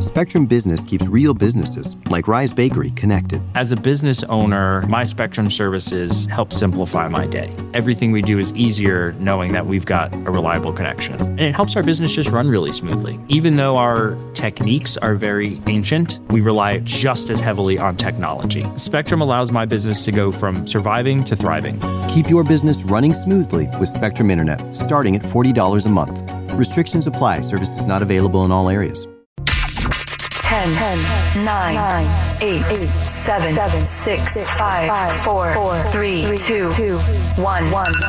Spectrum Business keeps real businesses, like Rise Bakery, connected. As a business owner, my Spectrum services help simplify my day. Everything we do is easier knowing that we've got a reliable connection. And it helps our business just run really smoothly. Even though our techniques are very ancient, we rely just as heavily on technology. Spectrum allows my business to go from surviving to thriving. Keep your business running smoothly with Spectrum Internet, starting at $40 a month. Restrictions apply. Services not available in all areas. 10, 9, 8, 7, 6, 5, 4, 3, 2, 1.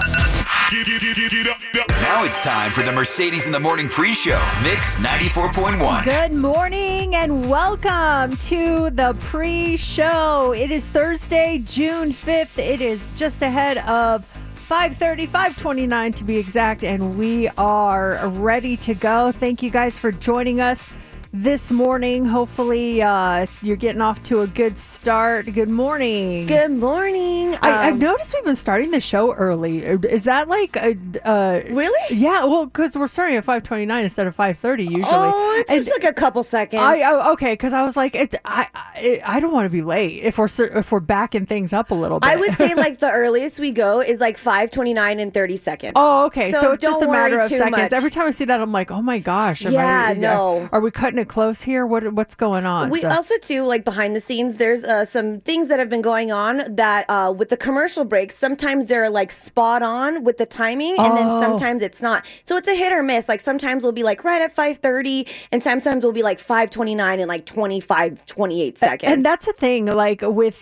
Now it's time for the Mercedes in the Morning pre-show, Mix 94.1. Good morning and welcome to the pre-show. It is Thursday, June 5th. It is just ahead of 5:30, 5:29 to be exact, and we are ready to go. Thank you guys for joining us this morning. Hopefully you're getting off to a good start. Good morning. Good morning. I've noticed we've been starting the show early. Is that like really? Yeah, well, because we're starting at 5:29 instead of 5:30 usually. Oh, it's just like a couple seconds. Okay, because I was like, I don't want to be late if we're backing things up a little bit. I would say like the earliest we go is like 5:29 and 30 seconds. Oh, okay. So it's just a matter of seconds. Much. Every time I see that, I'm like, oh my gosh. No. Are we cutting it close here? What's going on? We also too, like behind the scenes, there's some things that have been going on that with the commercial breaks, sometimes they're like spot on with the timing, and then sometimes it's not. So it's a hit or miss. Like sometimes we'll be like right at 5:30, and sometimes we'll be like 5:29 and like 28 seconds. And that's the thing, like with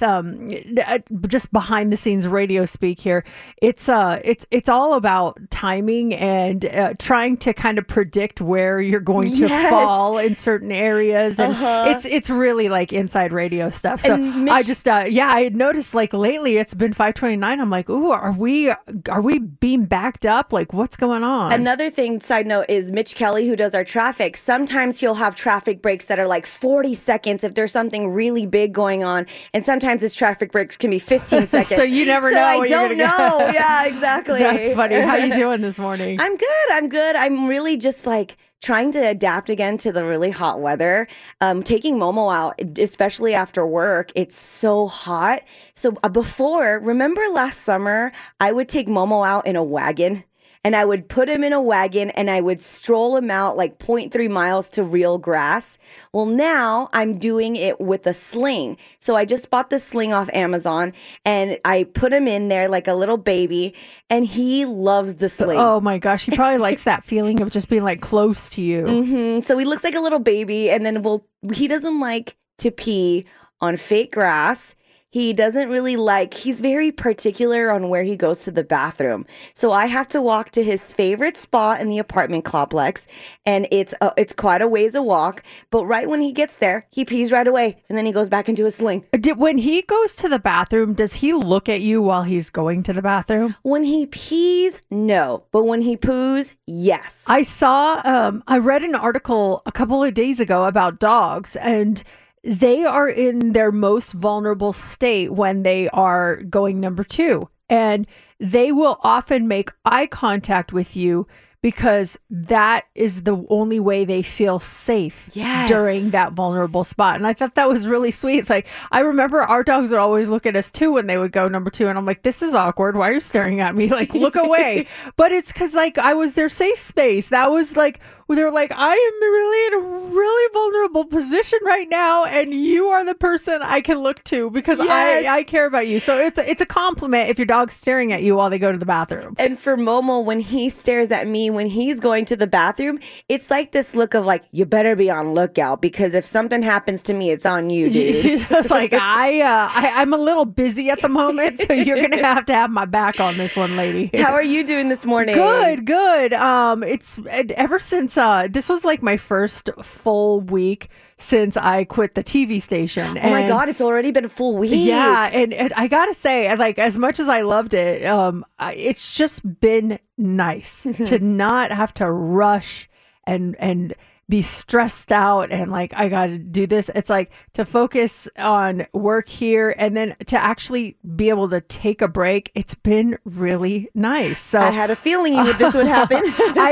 just behind the scenes radio speak here. It's all about timing and trying to kind of predict where you're going to fall in certain areas, and it's really like inside radio stuff. So I just I had noticed like lately it's been 5:29. I'm like, ooh, are we being backed up? Like, what's going on? Another thing, side note, is Mitch Kelly, who does our traffic. Sometimes he'll have traffic breaks that are like 40 seconds if there's something really big going on, and sometimes his traffic breaks can be 15 seconds. So you never know. I don't know. Yeah, exactly. That's funny. How you doing this morning? I'm good. I'm really just like trying to adapt again to the really hot weather. Taking Momo out, especially after work, it's so hot. So before, remember last summer, I would take Momo out in a wagon. And I would put him in a wagon and I would stroll him out like 0.3 miles to real grass. Well, now I'm doing it with a sling. So I just bought the sling off Amazon and I put him in there like a little baby, and he loves the sling. Oh my gosh. He probably likes that feeling of just being like close to you. Mm-hmm. So he looks like a little baby, and then he doesn't like to pee on fake grass. He doesn't really he's very particular on where he goes to the bathroom. So I have to walk to his favorite spot in the apartment complex, and it's quite a ways a walk. But right when he gets there, he pees right away, and then he goes back into his sling. When he goes to the bathroom, does he look at you while he's going to the bathroom? When he pees, no. But when he poos, yes. I read an article a couple of days ago about dogs, and they are in their most vulnerable state when they are going number 2. And they will often make eye contact with you because that is the only way they feel safe during that vulnerable spot. And I thought that was really sweet. It's like, I remember our dogs would always look at us too when they would go number 2. And I'm like, this is awkward. Why are you staring at me? Like, look away. But it's because like I was their safe space. That was like, they're like, I am really in a really vulnerable position right now, and you are the person I can look to because I care about you. So it's a compliment if your dog's staring at you while they go to the bathroom. And for Momo, when he stares at me when he's going to the bathroom, it's like this look of like, you better be on lookout, because if something happens to me, it's on you, dude. He's just like, I'm a little busy at the moment, so you're gonna have to have my back on this one, lady. How are you doing this morning? Good. It's ever since this was like my first full week since I quit the TV station. Oh my God, it's already been a full week. Yeah, and I gotta say, like, as much as I loved it, it's just been nice to not have to rush and be stressed out and like, I got to do this. It's like to focus on work here and then to actually be able to take a break. It's been really nice. So I had a feeling this would happen.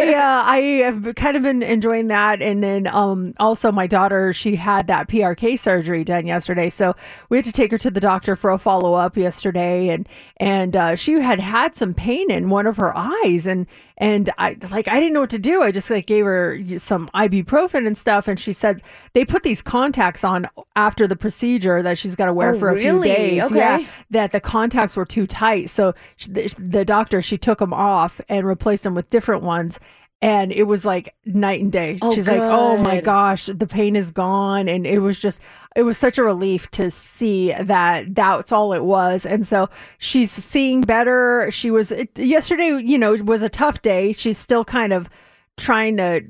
I have kind of been enjoying that. And then also my daughter, she had that PRK surgery done yesterday. So we had to take her to the doctor for a follow-up yesterday. And she had some pain in one of her eyes. And I didn't know what to do. I just like gave her some ibuprofen and stuff. And she said they put these contacts on after the procedure that she's got to wear for a few days. Okay. Yeah, that the contacts were too tight. So the doctor, she took them off and replaced them with different ones. And it was like night and day. She's like, oh my gosh, the pain is gone. And it was such a relief to see that that's all it was. And so she's seeing better. Yesterday, was a tough day. She's still kind of trying to,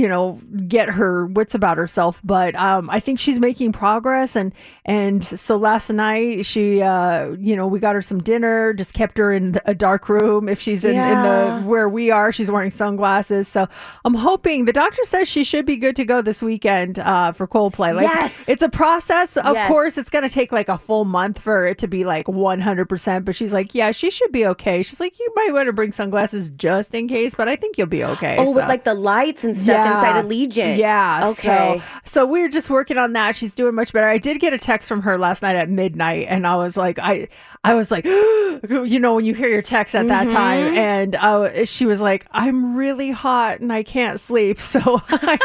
get her wits about herself. But I think she's making progress. And so last night she, we got her some dinner, just kept her in a dark room. If she's in the where we are, she's wearing sunglasses. So I'm hoping, the doctor says she should be good to go this weekend for Coldplay. Like, yes. It's a process. Of course, it's going to take like a full month for it to be like 100%. But she's like, yeah, she should be okay. She's like, you might want to bring sunglasses just in case, but I think you'll be okay. Oh, with like the lights and stuff inside Allegiant. Yeah. Okay. So we're just working on that. She's doing much better. I did get a text from her last night at midnight, and I was like, I was like, when you hear your text at that time, and she was like, I'm really hot and I can't sleep. So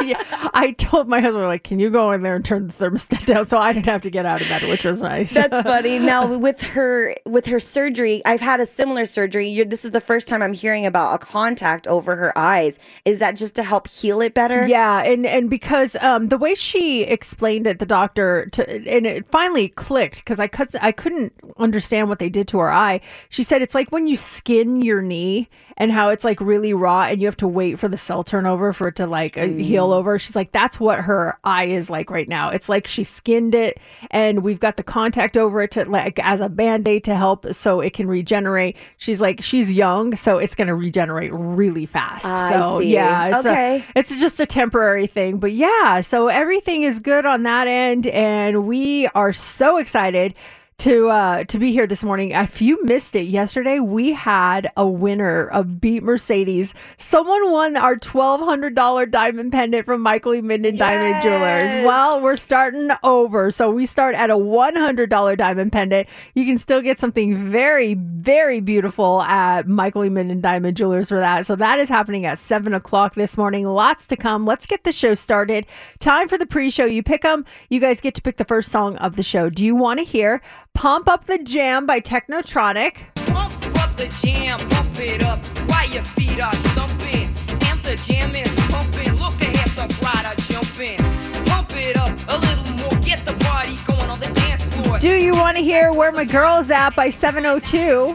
I told my husband, like, can you go in there and turn the thermostat down so I didn't have to get out of bed, which was nice. That's funny. Now with her surgery, I've had a similar surgery. This is the first time I'm hearing about a contact over her eyes. Is that just to help heal it better? Yeah, and because the way she explained it, the doctor, and it finally clicked because I couldn't understand what they did to her eye. She said it's like when you skin your knee and how it's like really raw and you have to wait for the cell turnover for it to like heal over. She's like, that's what her eye is like right now. It's like she skinned it and we've got the contact over it to like as a band-aid to help so it can regenerate. She's like, she's young, so it's going to regenerate really fast. I see. Yeah, it's just a temporary thing. But yeah, so everything is good on that end, and we are so excited to be here this morning. If you missed it yesterday, we had a winner of Beat Mercedes. Someone won our $1,200 diamond pendant from Michael E. Minden Diamond Jewelers. Well, we're starting over. So we start at a $100 diamond pendant. You can still get something very, very beautiful at Michael E. Minden Diamond Jewelers for that. So that is happening at 7 o'clock this morning. Lots to come. Let's get the show started. Time for the pre-show. You pick them. You guys get to pick the first song of the show. Do you want to hear Pump Up the Jam by Technotronic? Pump up the jam, pump it up while your feet are thumping. And the jam is pumping. Look ahead, the crowd are jumping. Pump it up a little more, get the party going on the dance floor. Do you want to hear Where My Girl's At by 702?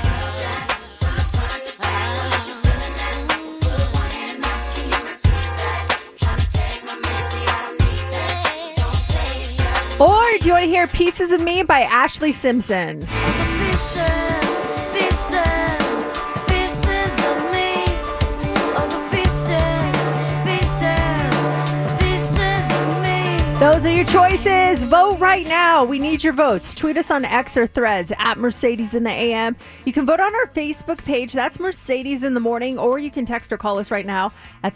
Or do you want to hear Pieces of Me by Ashley Simpson? Those are your choices. Vote right now. We need your votes. Tweet us on X or Threads at Mercedes in the AM. You can vote on our Facebook page. That's Mercedes in the Morning. Or you can text or call us right now at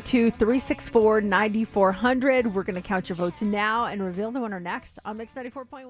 702-364-9400. We're going to count your votes now and reveal the winner next on Mix 94.1.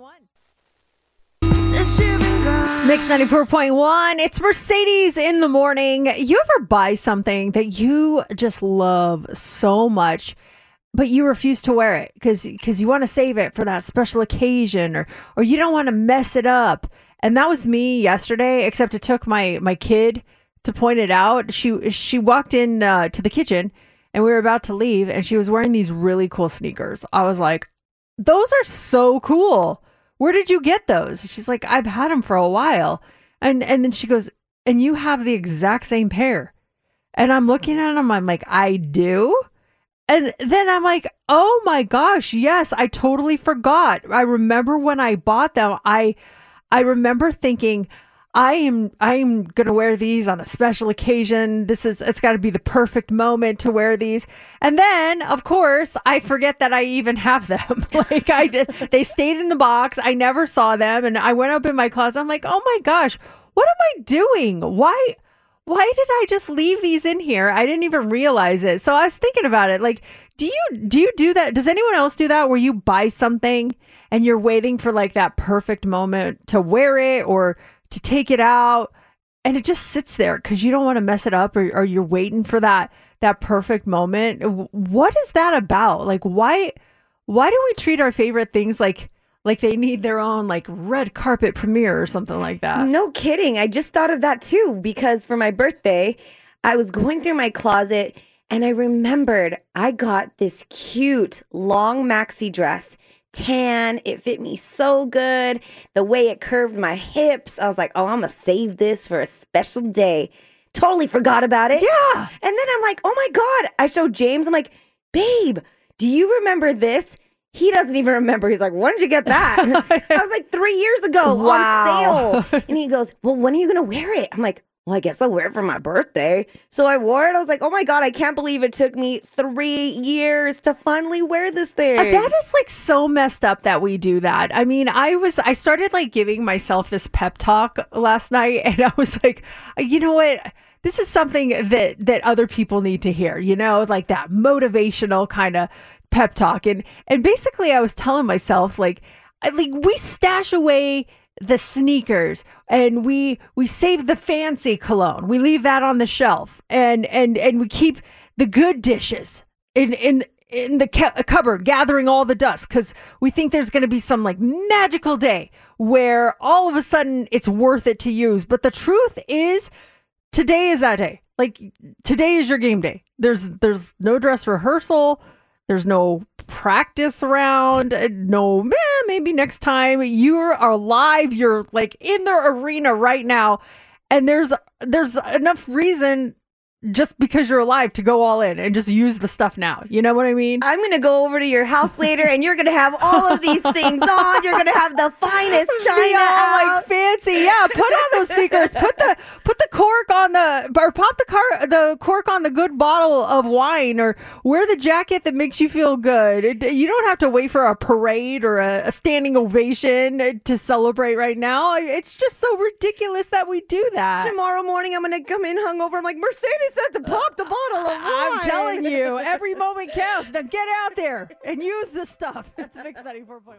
Mix 94.1. It's Mercedes in the Morning. You ever buy something that you just love so much, but you refuse to wear it because you want to save it for that special occasion, or you don't want to mess it up? And that was me yesterday, except it took my kid to point it out. She walked in to the kitchen and we were about to leave, and she was wearing these really cool sneakers. I was like, those are so cool. Where did you get those? She's like, I've had them for a while. And then she goes, and you have the exact same pair. And I'm looking at them, I'm like, I do? And then I'm like, oh my gosh, yes, I totally forgot. I remember when I bought them, I remember thinking, I'm going to wear these on a special occasion. It's got to be the perfect moment to wear these. And then, of course, I forget that I even have them. Like they stayed in the box. I never saw them. And I went up in my closet. I'm like, oh my gosh, what am I doing? Why did I just leave these in here? I didn't even realize it. So I was thinking about it. Like, do you do that? Does anyone else do that where you buy something and you're waiting for like that perfect moment to wear it or to take it out, and it just sits there because you don't want to mess it up, or you're waiting for that perfect moment? What is that about? Like, why do we treat our favorite things like they need their own like red carpet premiere or something like that? No kidding. I just thought of that too, because for my birthday, I was going through my closet and I remembered I got this cute long maxi dress. Tan, it fit me so good. The way it curved my hips, I was like, oh, I'm gonna save this for a special day. Totally forgot about it. Yeah. And then I'm like, oh my God. I showed James, I'm like, babe, do you remember this? He doesn't even remember. He's like, when did you get that? I was like, 3 years ago Wow. on sale. And he goes, well, when are you gonna wear it? I'm like, well, I guess I'll wear it for my birthday. So I wore it. I was like, oh my God, I can't believe it took me 3 years to finally wear this thing. That is like so messed up that we do that. I mean, I started like giving myself this pep talk last night, and I was like, you know what? This is something that other people need to hear, you know, like that motivational kind of pep talk. And basically I was telling myself like we stash away the sneakers and we save the fancy cologne. We leave that on the shelf and we keep the good dishes in the cupboard, gathering all the dust because we think there's going to be some like magical day where all of a sudden it's worth it to use. But the truth is, today is that day. Like, today is your game day. There's no dress rehearsal. There's no practice around. No, maybe next time. You're alive. You're like in the arena right now. And there's enough reason just because you're alive to go all in and just use the stuff now. You know what I mean? I'm going to go over to your house later and you're going to have all of these things on. You're going to have the finest china out. Like fancy. Yeah. Put on those sneakers. Put the cork on or pop the cork on the good bottle of wine, or wear the jacket that makes you feel good. You don't have to wait for a parade or a standing ovation to celebrate right now. It's just so ridiculous that we do that. Tomorrow morning, I'm going to come in hungover. I'm like, Mercedes said to pop the bottle of wine. I'm telling you, every moment counts. Now get out there and use this stuff. It's Mix 94.1.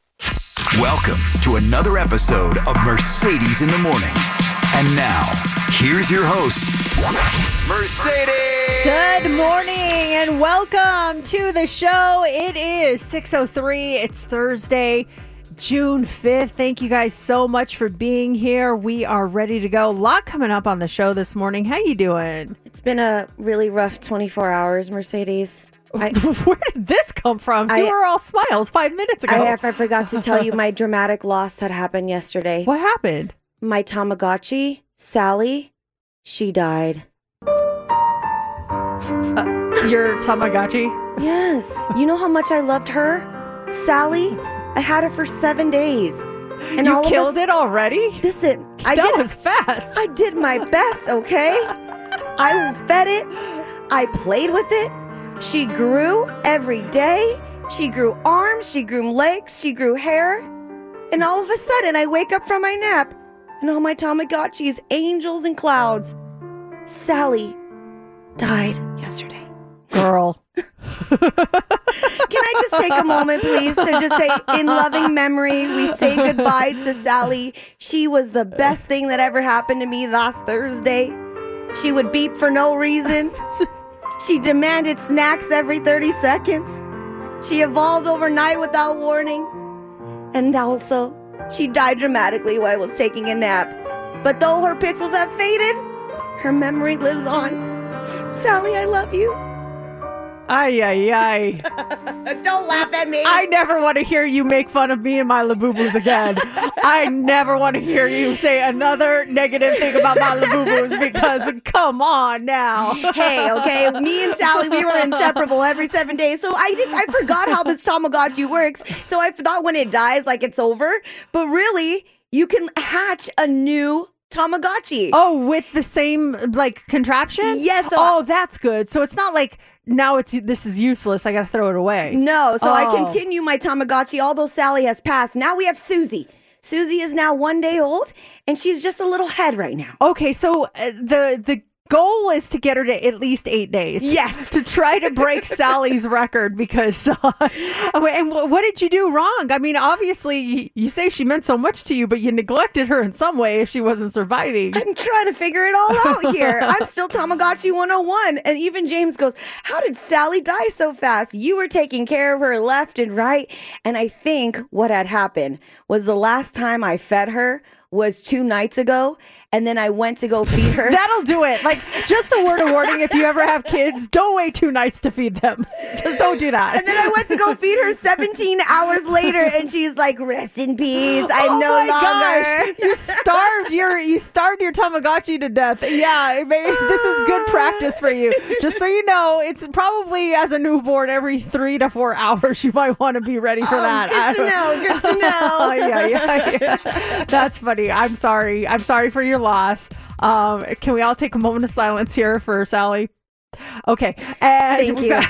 Welcome to another episode of Mercedes in the Morning. And now, here's your host, Mercedes. Good morning and welcome to the show. It is 6:03. It's Thursday, June 5th. Thank you guys so much for being here. We are ready to go. A lot coming up on the show this morning. How you doing? It's been a really rough 24 hours, Mercedes. Where did this come from? You were all smiles 5 minutes ago. I forgot to tell you my dramatic loss that happened yesterday. What happened? My Tamagotchi, Sally, she died. Your Tamagotchi? Yes. You know how much I loved her? Sally? I had her for 7 days. And you killed it already? Listen, that was fast. I did my best, okay? I fed it. I played with it. She grew every day. She grew arms. She grew legs. She grew hair. And all of a sudden, I wake up from my nap, and all my Tamagotchis, angels and clouds. Sally died yesterday. Girl. Can I just take a moment, please, to just say, in loving memory, we say goodbye to Sally. She was the best thing that ever happened to me last Thursday. She would beep for no reason. She demanded snacks every 30 seconds. She evolved overnight without warning. And also, she died dramatically while I was taking a nap. But though her pixels have faded, her memory lives on. Sally, I love you. Ay, ay, ay. Don't laugh at me. I never want to hear you make fun of me and my Labubus again. I never want to hear you say another negative thing about my Labubus, because come on now. Hey, okay, me and Sally, we were inseparable every 7 days. So I forgot how this Tamagotchi works. So I thought when it dies, like it's over. But really, you can hatch a new Tamagotchi. Oh, with the same like contraption? Yes. So oh, that's good. So it's not like now this is useless. I got to throw it away. No. So I Oh. continue my Tamagotchi, although Sally has passed. Now we have Susie. Susie is now 1 day old, and she's just a little head right now. Okay, so the goal is to get her to at least 8 days. Yes. To try to break Sally's record because, and what did you do wrong? I mean, obviously you say she meant so much to you, but you neglected her in some way if she wasn't surviving. I'm trying to figure it all out here. I'm still Tamagotchi 101. And even James goes, how did Sally die so fast? You were taking care of her left and right. And I think what had happened was the last time I fed her was 2 nights ago. And then I went to go feed her. That'll do it. Like, just a word of warning, if you ever have kids, don't wait 2 nights to feed them. Just don't do that. And then I went to go feed her 17 hours later, and she's like, rest in peace. I'm no longer. Gosh. You starved your Tamagotchi to death. Yeah, this is good practice for you. Just so you know, it's probably as a newborn every 3 to 4 hours you might want to be ready for that. Good to know. Good to know. Yeah. That's funny. I'm sorry. I'm sorry for your loss. Can we all take a moment of silence here for Sally? Okay. And Thank you.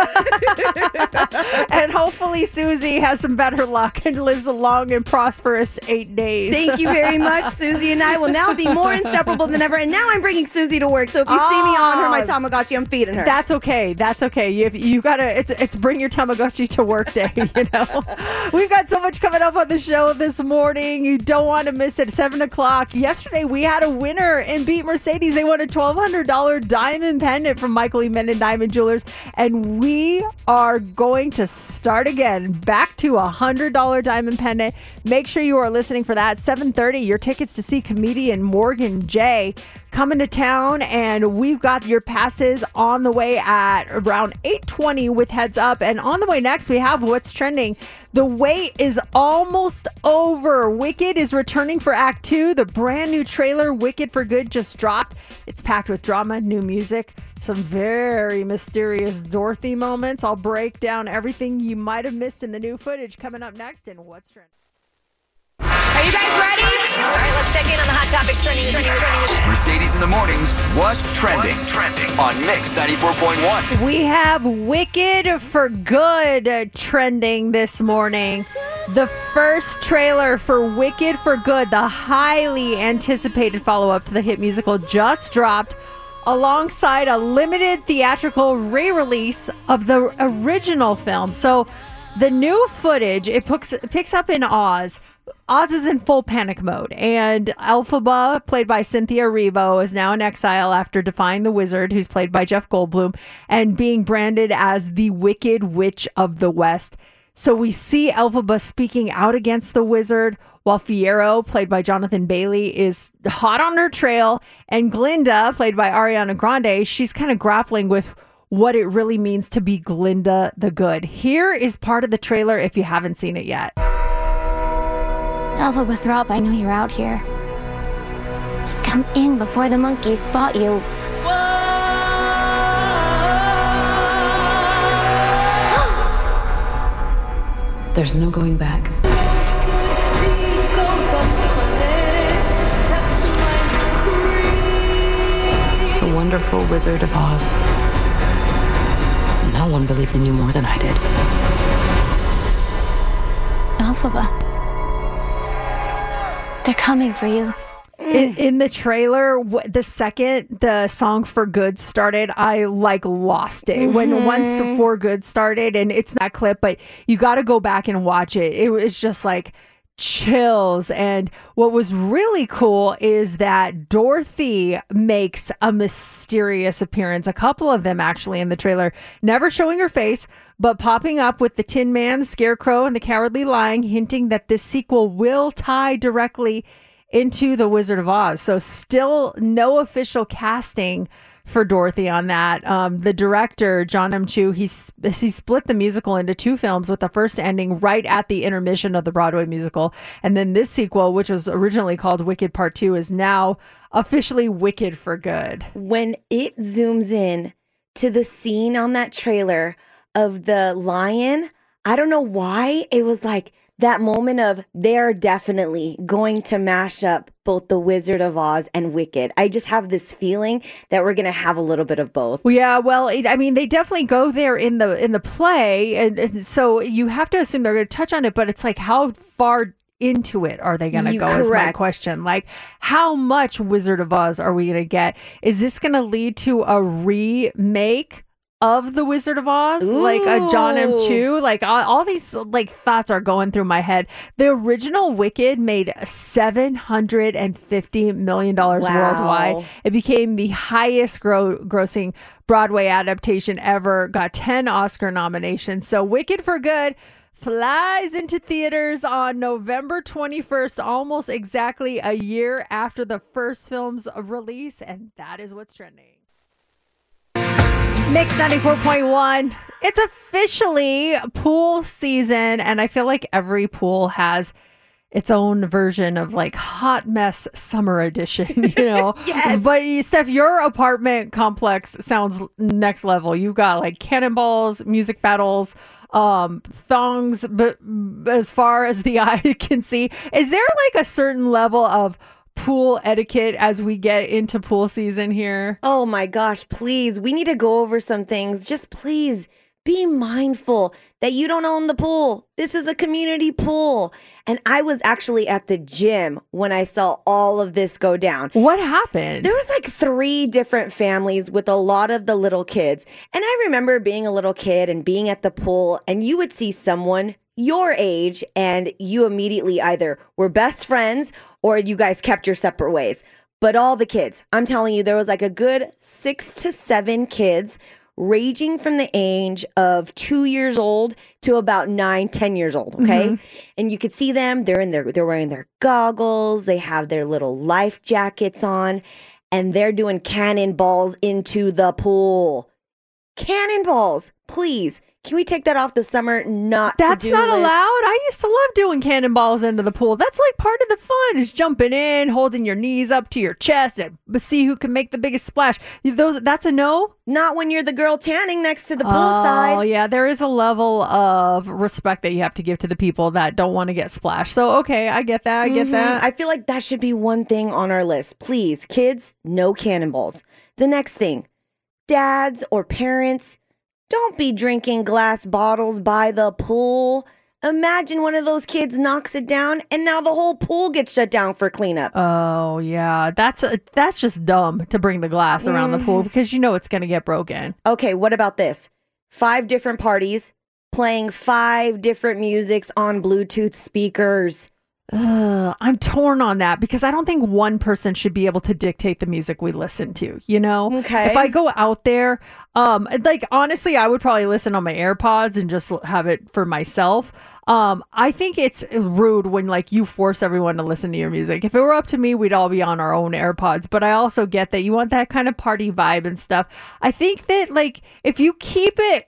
and hopefully Susie has some better luck and lives a long and prosperous 8 days. Thank you very much. Susie and I will now be more inseparable than ever. And now I'm bringing Susie to work. So if you see me on her, my Tamagotchi, I'm feeding her. That's okay. That's okay. You gotta. It's bring your Tamagotchi to work day. You know, we've got so much coming up on the show this morning. You don't want to miss it. 7 o'clock. Yesterday we had a winner in Beat Mercedes. They won a $1,200 diamond pendant from Michael E. Menden Diamond Jewelers, and we are going to start again back to $100 diamond pendant. Make sure you are listening for that. 7:30. Your tickets to see comedian Morgan J coming to town, and we've got your passes on the way at around 8:20 with Heads Up. And on the way next, we have What's Trending. The wait is almost over. Wicked is returning for Act 2. The brand new trailer, Wicked for Good, just dropped. It's packed with drama, new music, some very mysterious Dorothy moments. I'll break down everything you might have missed in the new footage coming up next in What's Trending. Are you guys ready? All right, let's check in on the hot topics trending. Mercedes in the mornings. What's trending? On Mix 94.1. We have Wicked for Good trending this morning. The first trailer for Wicked for Good, the highly anticipated follow-up to the hit musical, just dropped alongside a limited theatrical re-release of the original film. So the new footage, it picks up in Oz. Oz is in full panic mode, and Elphaba, played by Cynthia Erivo, is now in exile after defying the wizard, who's played by Jeff Goldblum, and being branded as the Wicked Witch of the West. So we see Elphaba speaking out against the wizard, while Fiyero, played by Jonathan Bailey, is hot on her trail, and Glinda, played by Ariana Grande, she's kind of grappling with what it really means to be Glinda the Good. Here is part of the trailer if you haven't seen it yet. Elphaba Throp, I know you're out here. Just come in before the monkeys spot you. There's no going back. The wonderful Wizard of Oz. No one believed in you more than I did. Elphaba. They're coming for you. In the trailer, the second the song For Good started, I lost it. When once For Good started, and it's that clip, but you got to go back and watch it. It was just like chills. And what was really cool is that Dorothy makes a mysterious appearance, a couple of them actually in the trailer, never showing her face, but popping up with the Tin Man, the Scarecrow, and the Cowardly Lion, hinting that this sequel will tie directly into The Wizard of Oz. So still no official casting for Dorothy on that. The director, John M. Chu, he split the musical into 2 films, with the first ending right at the intermission of the Broadway musical. And then this sequel, which was originally called Wicked Part 2, is now officially Wicked for Good. When it zooms in to the scene on that trailer of the lion, I don't know why, it was like that moment of they're definitely going to mash up both The Wizard of Oz and Wicked. I just have this feeling that we're going to have a little bit of both. Well, yeah, well, I mean, they definitely go there in the play, and so you have to assume they're going to touch on it. But it's like, how far into it are they going to go? Is my question. Like, how much Wizard of Oz are we going to get? Is this going to lead to a remake of The Wizard of Oz? Ooh. Like a John M. Chu? Like all these like thoughts are going through my head. The original Wicked made $750 million worldwide. It became the highest grossing Broadway adaptation ever, got 10 Oscar nominations. So Wicked for Good flies into theaters on November 21st, almost exactly a year after the first film's release. And that is what's trending. Mix 94.1. It's officially pool season, and I feel like every pool has its own version of like hot mess summer edition, you know? Yes. But Steph, your apartment complex sounds next level. You've got like cannonballs, music battles, thongs, but as far as the eye can see. Is there like a certain level of pool etiquette as we get into pool season here? Oh my gosh, please. We need to go over some things. Just please be mindful that you don't own the pool. This is a community pool. And I was actually at the gym when I saw all of this go down. What happened? There was like 3 different families with a lot of the little kids. And I remember being a little kid and being at the pool, and you would see someone your age and you immediately either were best friends or you guys kept your separate ways. But all the kids, I'm telling you, there was like a good 6 to 7 kids ranging from the age of 2 years old to about 9, 10 years old. Okay. Mm-hmm. And you could see them, they're wearing their goggles. They have their little life jackets on, and they're doing cannonballs into the pool. Cannonballs, please. Can we take that off the summer That's not allowed. I used to love doing cannonballs into the pool. That's like part of the fun, is jumping in, holding your knees up to your chest and see who can make the biggest splash. That's a no? Not when you're the girl tanning next to the poolside. Oh, yeah. There is a level of respect that you have to give to the people that don't want to get splashed. So, okay, I get that. I get that. I feel like that should be one thing on our list. Please, kids, no cannonballs. The next thing, dads or parents, don't be drinking glass bottles by the pool. Imagine one of those kids knocks it down and now the whole pool gets shut down for cleanup. Oh, yeah. That's just dumb to bring the glass around the pool because you know it's going to get broken. Okay, what about this? 5 different parties playing 5 different musics on Bluetooth speakers. I'm torn on that because I don't think one person should be able to dictate the music we listen to, you know? Okay. If I go out there, like honestly, I would probably listen on my AirPods and just have it for myself. I think it's rude when like you force everyone to listen to your music. If it were up to me, we'd all be on our own AirPods, but I also get that you want that kind of party vibe and stuff. I think that like if you keep it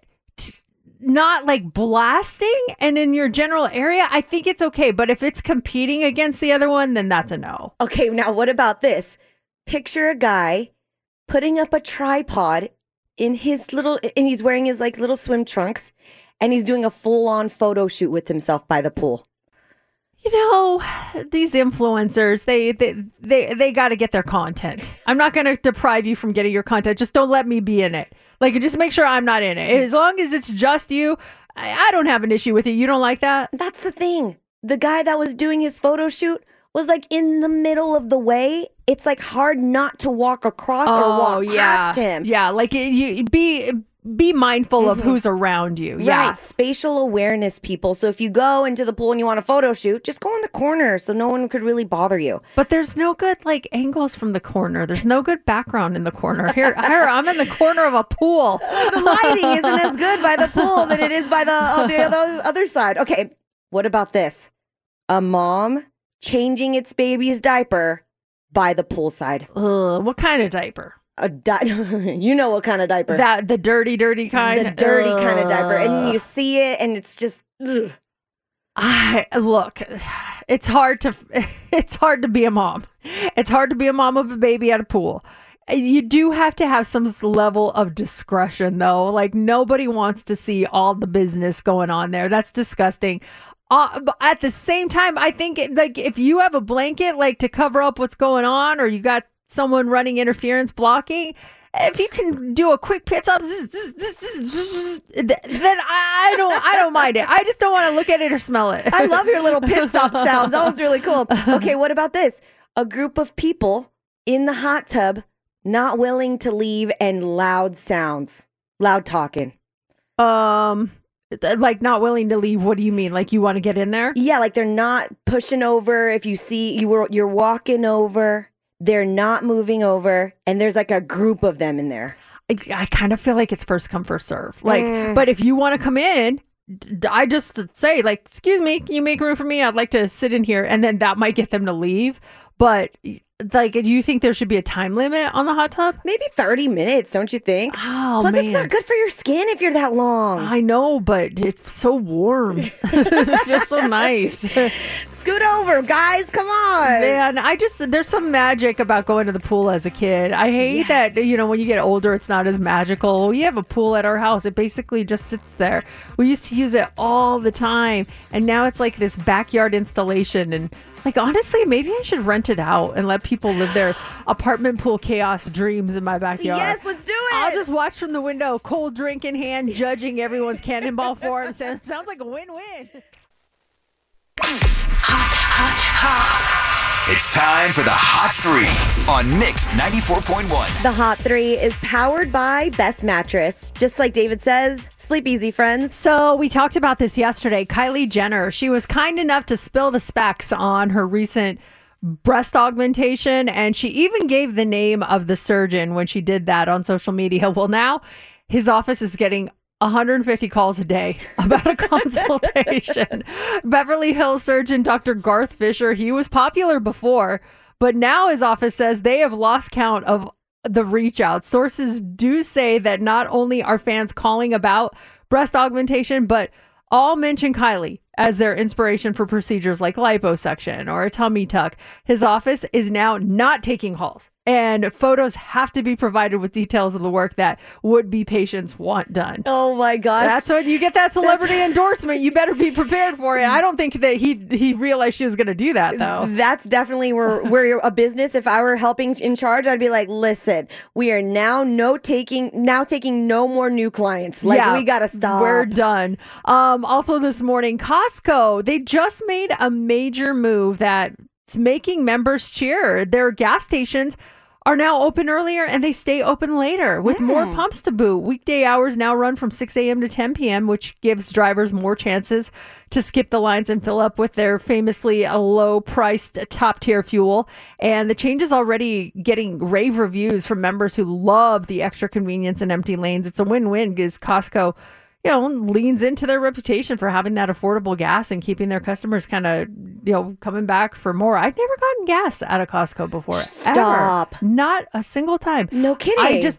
not like blasting and in your general area, I think it's okay. But if it's competing against the other one, then that's a no. Okay, now what about this? Picture a guy putting up a tripod in his and he's wearing his like little swim trunks, and he's doing a full-on photo shoot with himself by the pool. You know, these influencers, they got to get their content. I'm not going to deprive you from getting your content. Just don't let me be in it. Like, just make sure I'm not in it. As long as it's just you, I don't have an issue with it. You don't like that? That's the thing. The guy that was doing his photo shoot was like in the middle of the way. It's like hard not to walk across or walk past him. Yeah, like you be mindful of who's around you. Yeah. Right. Spatial awareness, people. So if you go into the pool and you want a photo shoot, just go in the corner so no one could really bother you. But there's no good like angles from the corner. There's no good background in the corner. Here I'm in the corner of a pool. The lighting isn't as good by the pool than it is by the other side. Okay. What about this? A mom changing its baby's diaper by the poolside. What kind of diaper? You know what kind of diaper? The dirty kind. The dirty kind of diaper, and you see it, and it's just. Look, it's hard to be a mom. It's hard to be a mom of a baby at a pool. You do have to have some level of discretion, though. Like nobody wants to see all the business going on there. That's disgusting. But at the same time, I think like if you have a blanket like to cover up what's going on, or you got someone running interference blocking, if you can do a quick pit stop, then I don't mind it. I just don't want to look at it or smell it. I love your little pit stop sounds. That was really cool. Okay, what about this? A group of people in the hot tub not willing to leave and loud sounds, loud talking. Like not willing to leave. What do you mean? Like you want to get in there? Yeah, like they're not pushing over. If you see you're walking over, they're not moving over, and there's like a group of them in there. I kind of feel like it's first come, first serve. Like, but if you want to come in, I just say like, excuse me, can you make room for me? I'd like to sit in here, and then that might get them to leave. But like, do you think there should be a time limit on the hot tub? Maybe 30 minutes, don't you think? Oh, Plus, man. it's not good for your skin if you're that long. I know, but it's so warm. It feels so nice. Scoot over, guys. Come on. Man, there's some magic about going to the pool as a kid. I hate that, when you get older, it's not as magical. We have a pool at our house. It basically just sits there. We used to use it all the time. And now it's like this backyard installation. And like, honestly, maybe I should rent it out and let people live their apartment pool chaos dreams in my backyard. Yes, let's do it. I'll just watch from the window, cold drink in hand, judging everyone's cannonball form. Sounds like a win-win. It's time for the Hot 3 on Mix 94.1. The Hot 3 is powered by Best Mattress. Just like David says, sleep easy, friends. So we talked about this yesterday. Kylie Jenner, she was kind enough to spill the specs on her recent breast augmentation, and she even gave the name of the surgeon when she did that on social media. Well, now his office is getting 150 calls a day about a consultation. Beverly Hills surgeon Dr. Garth Fisher, he was popular before, but now his office says they have lost count of the reach out. Sources do say that not only are fans calling about breast augmentation, but all mention Kylie as their inspiration for procedures like liposuction or a tummy tuck. His office is now not taking calls, and photos have to be provided with details of the work that would-be patients want done. Oh my gosh. That's when you get that celebrity endorsement. You better be prepared for it. I don't think that he realized she was going to do that, though. That's definitely where you're a business. If I were helping in charge, I'd be like, listen, we are now taking no more new clients. Like, we got to stop. We're done. Also this morning, Costco, they just made a major move that's making members cheer. Their gas stations are now open earlier and they stay open later with more pumps to boot. Weekday hours now run from 6 a.m. to 10 p.m., which gives drivers more chances to skip the lines and fill up with their famously low-priced top-tier fuel. And the change is already getting rave reviews from members who love the extra convenience and empty lanes. It's a win-win because Costco leans into their reputation for having that affordable gas and keeping their customers kind of, coming back for more. I've never gotten gas out of Costco before. Stop. Ever. Not a single time. No kidding.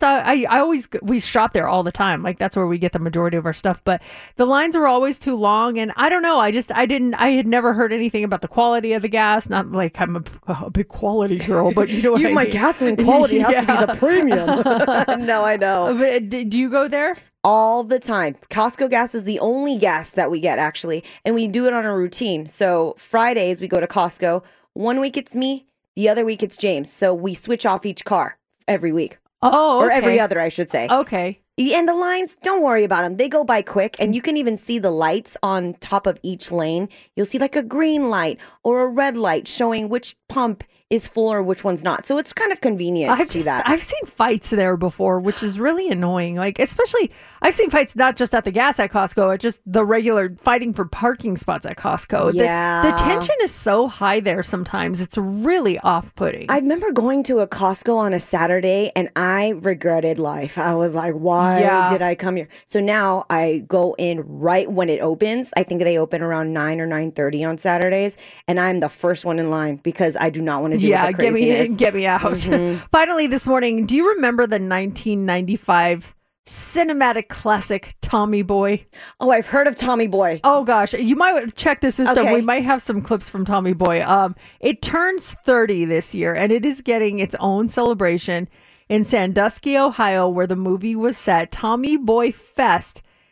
We shop there all the time. Like, that's where we get the majority of our stuff. But the lines were always too long. And I don't know. I had never heard anything about the quality of the gas. Not like I'm a big quality girl, but you know what I mean. My gasoline quality has to be the premium. No, I know. But do you go there? All the time. Costco gas is the only gas that we get, actually. And we do it on a routine. So Fridays, we go to Costco. One week it's me. The other week it's James. So we switch off each car every week. Oh, okay. Or every other, I should say. Okay. And the lines, don't worry about them. They go by quick. And you can even see the lights on top of each lane. You'll see like a green light or a red light showing which pump is full or which one's not. So it's kind of convenient to see that. I've seen fights there before, which is really annoying. Like, especially, I've seen fights not just at the gas at Costco, it's just the regular fighting for parking spots at Costco. Yeah. The tension is so high there sometimes. It's really off-putting. I remember going to a Costco on a Saturday and I regretted life. I was like, why did I come here? So now I go in right when it opens. I think they open around 9 or 9:30 on Saturdays. And I'm the first one in line because I do not want to do the craziness. Get me out. Mm-hmm. Finally this morning, do you remember the 1995 cinematic classic Tommy Boy? Oh, I've heard of Tommy Boy. Oh gosh, you might check the system. Okay. We might have some clips from Tommy Boy. It turns 30 this year, and it is getting its own celebration in Sandusky, Ohio, where the movie was set. Tommy Boy Fest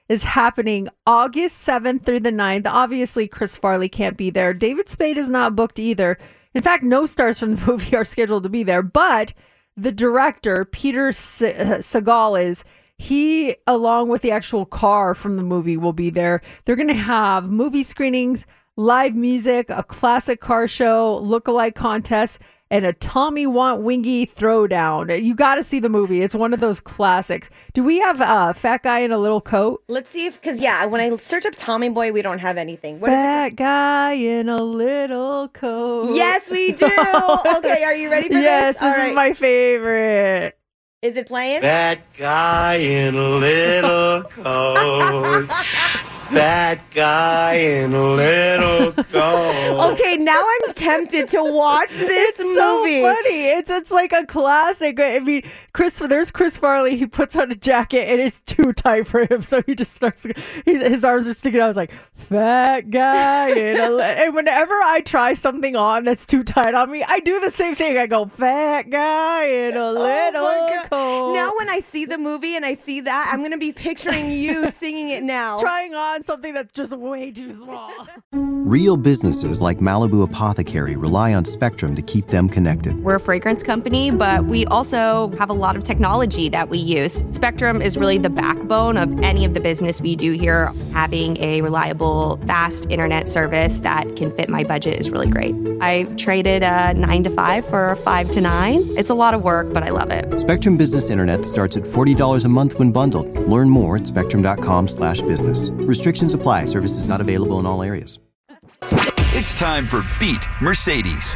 is happening August 7th through the 9th. Obviously, Chris Farley can't be there. David Spade is not booked either. In fact, no stars from the movie are scheduled to be there, but the director, Peter Segal, is. He, along with the actual car from the movie, will be there. They're going to have movie screenings, live music, a classic car show, lookalike contest, and a Tommy Want Wingy throwdown. You got to see the movie. It's one of those classics. Do we have a fat guy in a little coat? Let's see if, because when I search up Tommy Boy, we don't have anything. What fat guy in a little coat. Yes, we do. Okay, are you ready for this? Yes, this is my favorite. Is it playing? That guy in a little coat. That guy in a little coat. Okay, now I'm tempted to watch this movie. So funny. It's like a classic. I mean, there's Chris Farley. He puts on a jacket and it's too tight for him, so he just starts. His arms are sticking out. I was like, fat guy in a. And whenever I try something on that's too tight on me, I do the same thing. I go, fat guy in a little coat. Now when I see the movie and I see that, I'm gonna be picturing you singing it now, trying on something that's just way too small. Real businesses like Malibu Apothecary rely on Spectrum to keep them connected. We're a fragrance company, but we also have a lot of technology that we use. Spectrum is really the backbone of any of the business we do here. Having a reliable, fast internet service that can fit my budget is really great. I traded a 9 to 5 for a 5 to 9. It's a lot of work, but I love it. Spectrum Business Internet starts at $40 a month when bundled. Learn more at spectrum.com/business. Restrictions apply. Services not available in all areas. It's time for Beat Mercedes.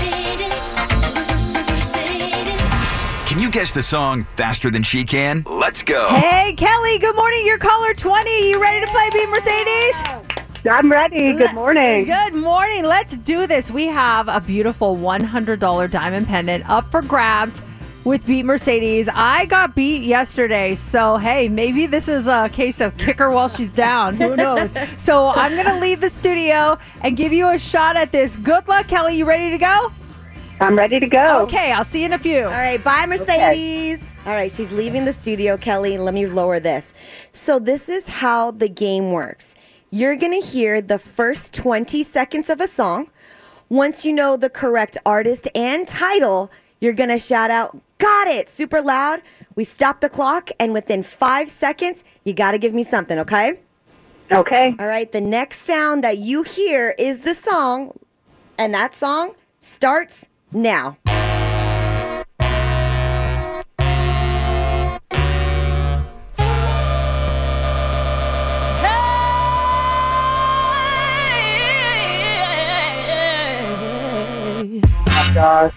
Can you guess the song faster than she can? Let's go. Hey, Kelly, good morning. You're caller 20. You ready to play Beat Mercedes? I'm ready. Good morning. Good morning. Let's do this. We have a beautiful $100 diamond pendant up for grabs with Beat Mercedes. I got beat yesterday, so hey, maybe this is a case of kick her while she's down. Who knows? So I'm going to leave the studio and give you a shot at this. Good luck, Kelly. You ready to go? I'm ready to go. Okay, I'll see you in a few. All right, bye, Mercedes. Okay. All right, she's leaving the studio, Kelly. Let me lower this. So this is how the game works. You're going to hear the first 20 seconds of a song. Once you know the correct artist and title, you're going to shout out, "Got it!" super loud. We stop the clock, and within 5 seconds, you got to give me something, okay? Okay. All right, the next sound that you hear is the song, and that song starts now. Oh, gosh.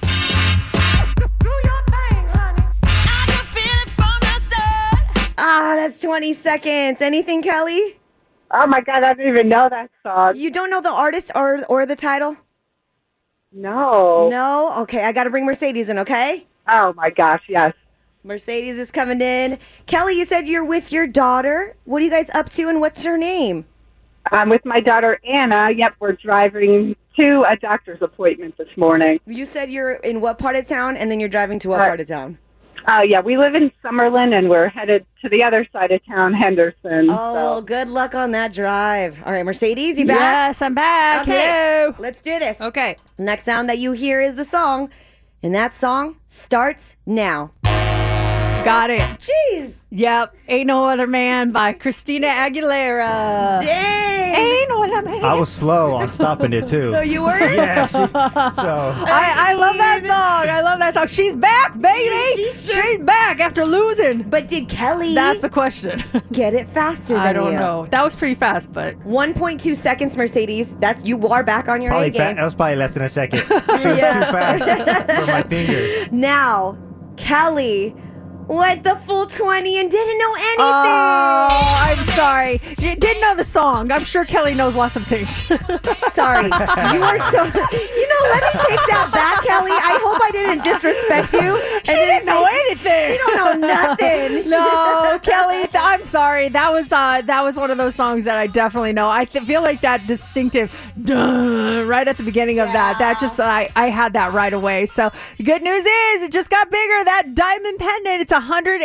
Ah, that's 20 seconds. Anything, Kelly? Oh, my God, I don't even know that song. You don't know the artist or the title? No. No? Okay, I got to bring Mercedes in, okay? Oh, my gosh, yes. Mercedes is coming in. Kelly, you said you're with your daughter. What are you guys up to, and what's her name? I'm with my daughter, Anna. Yep, we're driving to a doctor's appointment this morning. You said you're in what part of town, and then you're driving to what part of town? Yeah, we live in Summerlin, and we're headed to the other side of town, Henderson. Oh, well, good luck on that drive. All right, Mercedes, you back? Yes, I'm back. Okay. Hello. Let's do this. Okay. Next sound that you hear is the song, and that song starts now. Got it. Jeez. Yep. Ain't No Other Man by Christina Aguilera. Dang. Ain't No Other Man. I was slow on stopping it, too. No, you were? Yeah. I love that song. I love that song. She's back, baby. She's back after losing. But did Kelly... That's the question. Get it faster than I don't you? know. That was pretty fast, but... 1.2 seconds, Mercedes. You are back on your A game. That was probably less than a second. She was too fast for my finger. Now, Kelly... went the full 20 and didn't know anything. Oh, I'm sorry. She didn't know the song. I'm sure Kelly knows lots of things. Sorry. You are so... let me take that back, Kelly. I hope I didn't disrespect you. She didn't know anything. She don't know nothing. No, Kelly, I'm sorry. That was one of those songs that I definitely know. I feel like that distinctive duh, right at the beginning of that just I had that right away. So the good news is it just got bigger. That diamond pendant, it's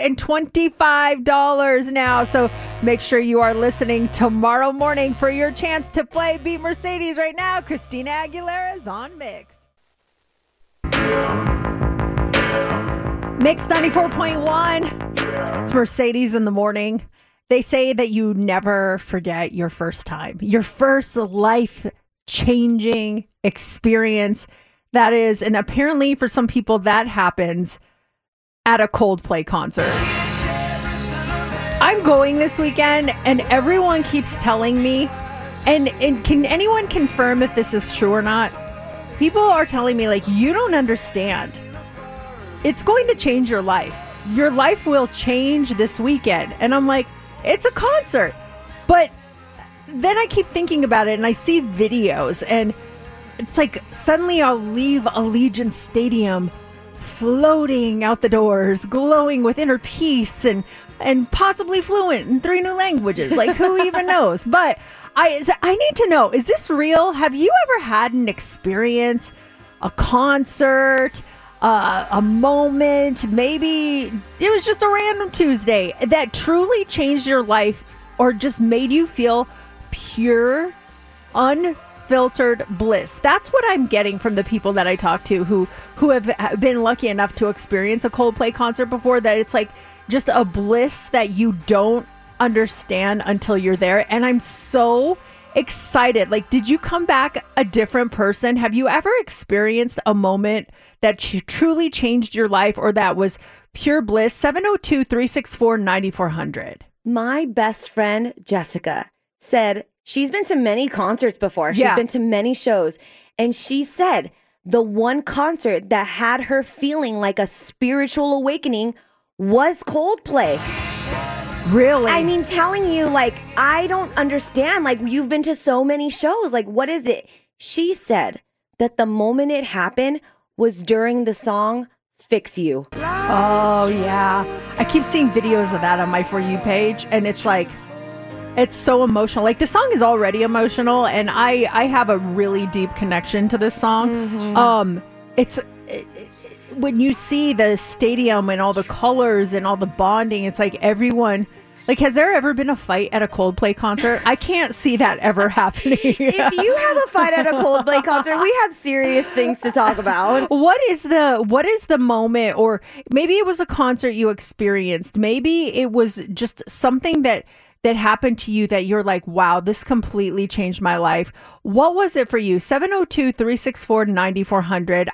$125 now. So make sure you are listening tomorrow morning for your chance to play Beat Mercedes right now. Christina Aguilera's on Mix. Mix 94.1. It's Mercedes in the morning. They say that you never forget your first time, your first life-changing experience. That is, and apparently for some people that happens at a Coldplay concert. I'm going this weekend and everyone keeps telling me, and can anyone confirm if this is true or not? People are telling me, like, you don't understand. It's going to change your life. Your life will change this weekend. And I'm like, it's a concert. But then I keep thinking about it and I see videos and it's like suddenly I'll leave Allegiant Stadium floating out the doors, glowing with inner peace and possibly fluent in 3 new languages. Like, who even knows? But I need to know, is this real? Have you ever had an experience, a concert, a moment, maybe it was just a random Tuesday that truly changed your life or just made you feel pure, unfiltered bliss? That's what I'm getting from the people that I talk to who have been lucky enough to experience a Coldplay concert before, that it's like just a bliss that you don't understand until you're there. And I'm so excited. Like, did you come back a different person? Have you ever experienced a moment that truly changed your life or that was pure bliss? 702-364-9400. My best friend, Jessica, said she's been to many concerts before. She's been to many shows. And she said the one concert that had her feeling like a spiritual awakening was Coldplay. Really? I mean, telling you, like, I don't understand. Like, you've been to so many shows. Like, what is it? She said that the moment it happened was during the song Fix You. Oh, yeah. I keep seeing videos of that on my For You page, and it's like, it's so emotional. Like, the song is already emotional, and I have a really deep connection to this song. Mm-hmm. When you see the stadium and all the colors and all the bonding, it's like everyone, like, has there ever been a fight at a Coldplay concert? I can't see that ever happening. If you have a fight at a Coldplay concert, we have serious things to talk about. What is the moment, or maybe it was a concert you experienced. Maybe it was just something that happened to you that you're like, wow, this completely changed my life. What was it for you? 702-364-9400.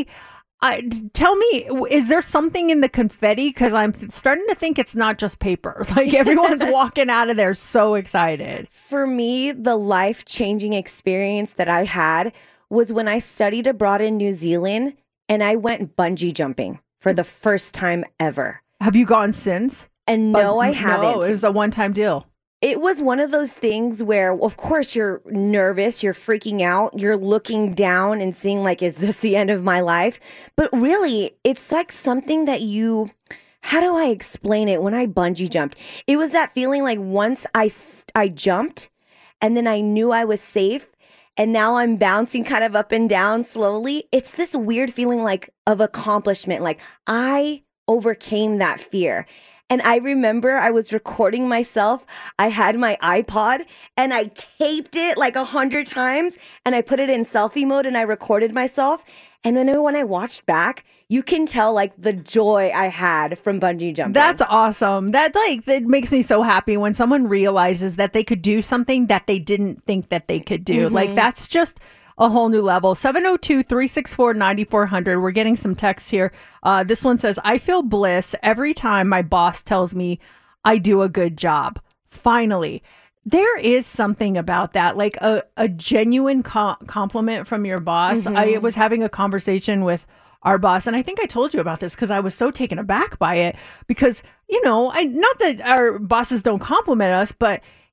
Tell me, is there something in the confetti? Because I'm starting to think it's not just paper. Like, everyone's walking out of there so excited. For me, the life-changing experience that I had was when I studied abroad in New Zealand and I went bungee jumping for the first time ever. Have you gone since? And no, I haven't. No, it was a one-time deal. It was one of those things where, of course, you're nervous, you're freaking out, you're looking down and seeing, like, is this the end of my life? But really, it's like something that how do I explain it? When I bungee jumped, it was that feeling like once I jumped and then I knew I was safe and now I'm bouncing kind of up and down slowly. It's this weird feeling like of accomplishment. Like, I overcame that fear. And I remember I was recording myself. I had my iPod and I taped it like 100 times and I put it in selfie mode and I recorded myself. And then when I watched back, you can tell like the joy I had from bungee jumping. That's awesome. That makes me so happy when someone realizes that they could do something that they didn't think that they could do. Mm-hmm. Like, that's just a whole new level. 702-364-9400. We're getting some texts here. This one says, I feel bliss every time my boss tells me I do a good job. Finally. There is something about that, like a genuine compliment from your boss. Mm-hmm. I was having a conversation with our boss, and I think I told you about this because I was so taken aback by it because, not that our bosses don't compliment us, but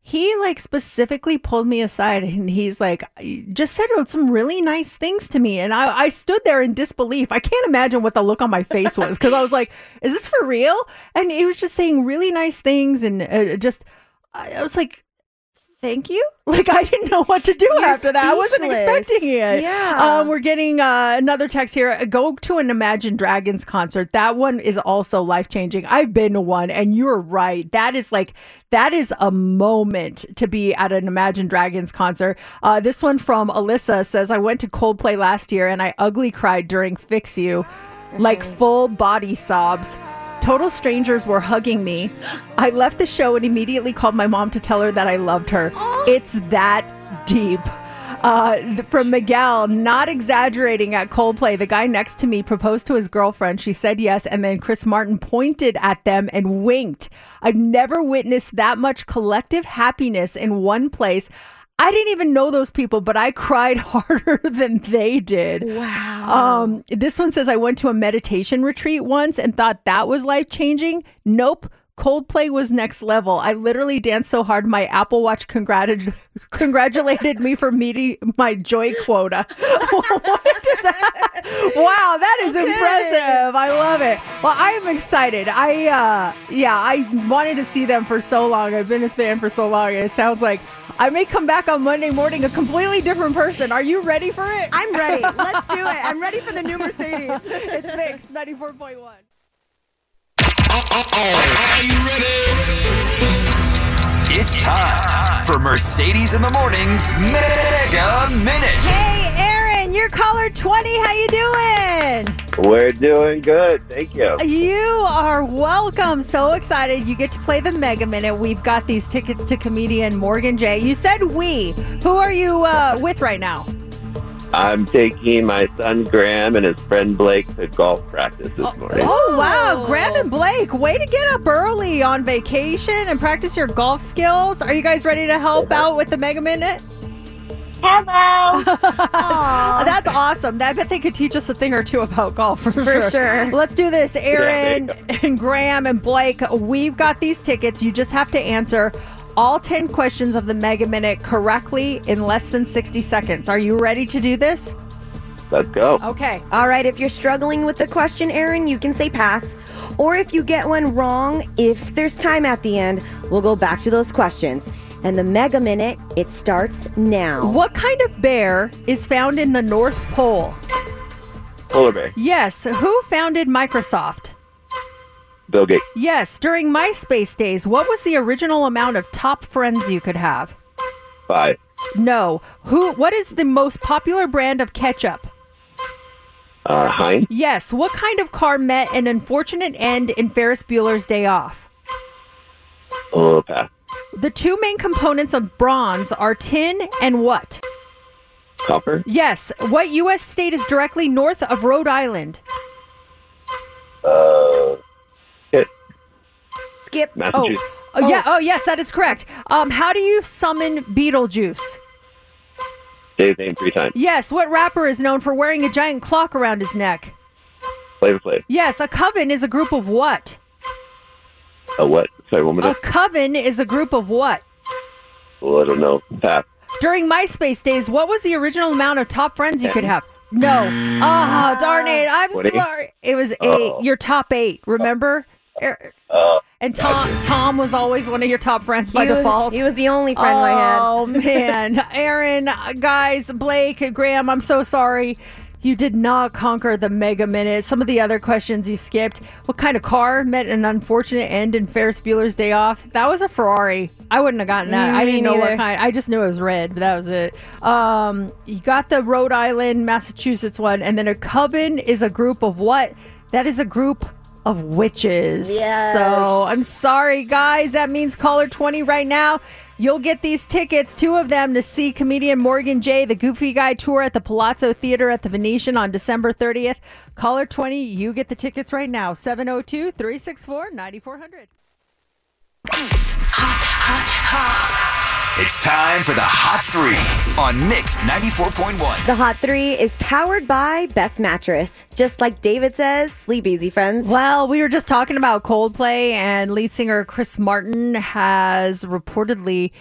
he like specifically pulled me aside and he's like, just said some really nice things to me. And I stood there in disbelief. I can't imagine what the look on my face was because I was like, is this for real? And he was just saying really nice things. And I was like, thank you. Like, I didn't know what to do after that. I wasn't expecting it. Yeah. We're getting another text here. Go to an Imagine Dragons concert. That one is also life-changing. I've been to one, and you're right. That is a moment to be at an Imagine Dragons concert. This one from Alyssa says, I went to Coldplay last year, and I ugly cried during Fix You. Like full body sobs. Total strangers were hugging me. I left the show and immediately called my mom to tell her that I loved her. It's that deep. From Miguel, not exaggerating, at Coldplay, the guy next to me proposed to his girlfriend. She said yes, and then Chris Martin pointed at them and winked. I've never witnessed that much collective happiness in one place. I didn't even know those people, but I cried harder than they did. Wow. This one says, I went to a meditation retreat once and thought that was life-changing. Nope. Coldplay was next level. I literally danced so hard my Apple Watch congratulated me for meeting my joy quota. What does that? Wow, that is impressive. I love it. Well, I am excited. I wanted to see them for so long. I've been a fan for so long. And it sounds like I may come back on Monday morning a completely different person. Are you ready for it? I'm ready. Let's do it. I'm ready for the new Mercedes. It's Mix 94.1. Are you ready? It's time for Mercedes in the Morning's Mega Minute. Hey, Aaron, you're caller 20. How you doing? We're doing good. Thank you. You are welcome. So excited. You get to play the Mega Minute. We've got these tickets to comedian Morgan J. You said we. Who are you with right now? I'm taking my son Graham and his friend Blake to golf practice this morning. Oh, wow. Graham and Blake, way to get up early on vacation and practice your golf skills. Are you guys ready to help out with the Mega Minute? Hello. That's awesome. I bet they could teach us a thing or two about golf for sure. Let's do this. Aaron and Graham and Blake, we've got these tickets. You just have to answer all 10 questions of the Mega Minute correctly in less than 60 seconds. Are you ready to do this? Let's go. Okay. All right. If you're struggling with the question, Aaron, you can say pass. Or if you get one wrong, if there's time at the end, we'll go back to those questions. And the Mega Minute, it starts now. What kind of bear is found in the North Pole? Polar bear. Yes. Who founded Microsoft? Bill Gates. Yes. During MySpace days, what was the original amount of top friends you could have? 5. No. What is the most popular brand of ketchup? Heinz. Yes. What kind of car met an unfortunate end in Ferris Bueller's Day Off? Oh, pass. The two main components of bronze are tin and what? Copper. Yes. What U.S. state is directly north of Rhode Island? Skip. Massachusetts. Yeah. Oh, yes, that is correct. How do you summon Beetlejuice? Say his name 3 times. Yes. What rapper is known for wearing a giant clock around his neck? Flavor Flav. Yes. A coven is a group of what? A what? Sorry, 1 minute. A coven is a group of what? Well, I don't know. Pass. During MySpace days, what was the original amount of top friends you could have? No. Oh, darn it. I'm 20? sorry. It was 8. Your top 8, remember? And Tom was always one of your top friends by default. He was the only friend I had. Oh, man. Aaron, guys, Blake, Graham, I'm so sorry. You did not conquer the Mega Minute. Some of the other questions you skipped. What kind of car met an unfortunate end in Ferris Bueller's Day Off? That was a Ferrari. I wouldn't have gotten that. I didn't know what kind. I just knew it was red, but that was it. You got the Rhode Island, Massachusetts one. And then a coven is a group of what? That is a group of witches. Yes. So I'm sorry, guys. That means caller 20 right now. You'll get these tickets, 2 of them, to see comedian Morgan J. The Goofy Guy tour at the Palazzo Theater at the Venetian on December 30th. Caller 20, you get the tickets right now. 702-364-9400. Hot. It's time for the Hot 3 on Mix 94.1. The Hot 3 is powered by Best Mattress. Just like David says, sleep easy, friends. Well, we were just talking about Coldplay, and lead singer Chris Martin has reportedly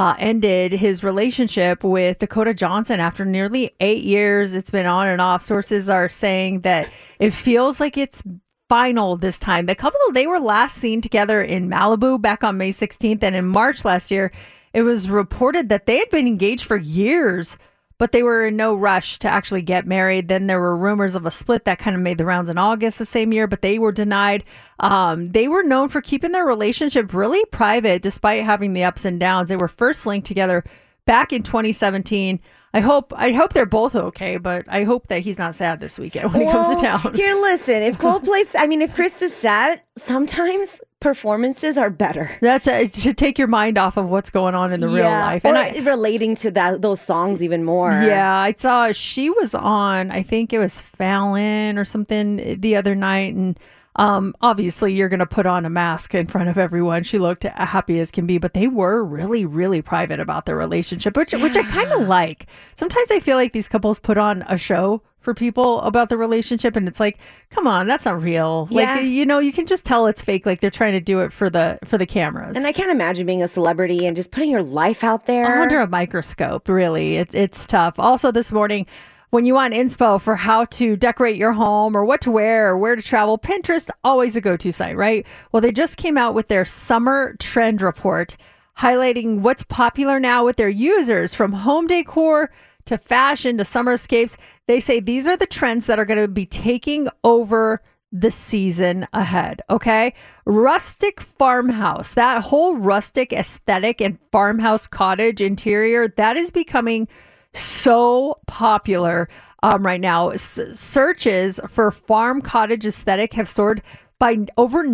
ended his relationship with Dakota Johnson after nearly 8 years. It's been on and off. Sources are saying that it feels like it's final this time. The couple, they were last seen together in Malibu back on May 16th, and in March last year, it was reported that they had been engaged for years, but they were in no rush to actually get married. Then there were rumors of a split that kind of made the rounds in August the same year, but they were denied. They were known for keeping their relationship really private despite having the ups and downs. They were first linked together back in 2017. I hope they're both okay, but I hope that he's not sad this weekend when he comes to town. Here, listen, if Chris is sad, sometimes performances are better. It should take your mind off of what's going on in the real life. And relating to those songs even more. Yeah, I saw she was on, I think it was Fallon or something the other night, and obviously you're going to put on a mask in front of everyone. She looked happy as can be, but they were really, really private about their relationship, which I kind of like. Sometimes I feel like these couples put on a show for people about the relationship, and it's like, come on, that's not real. Yeah. Like, you can just tell it's fake. Like they're trying to do it for the cameras. And I can't imagine being a celebrity and just putting your life out there under a microscope. Really, it's tough. Also, this morning, when you want inspo for how to decorate your home or what to wear or where to travel, Pinterest, always a go-to site, right? Well, they just came out with their summer trend report, highlighting what's popular now with their users, from home decor to fashion to summer escapes. They say these are the trends that are going to be taking over the season ahead. Okay. Rustic farmhouse, that whole rustic aesthetic and farmhouse cottage interior, that is becoming so popular right now. Searches for farm cottage aesthetic have soared by over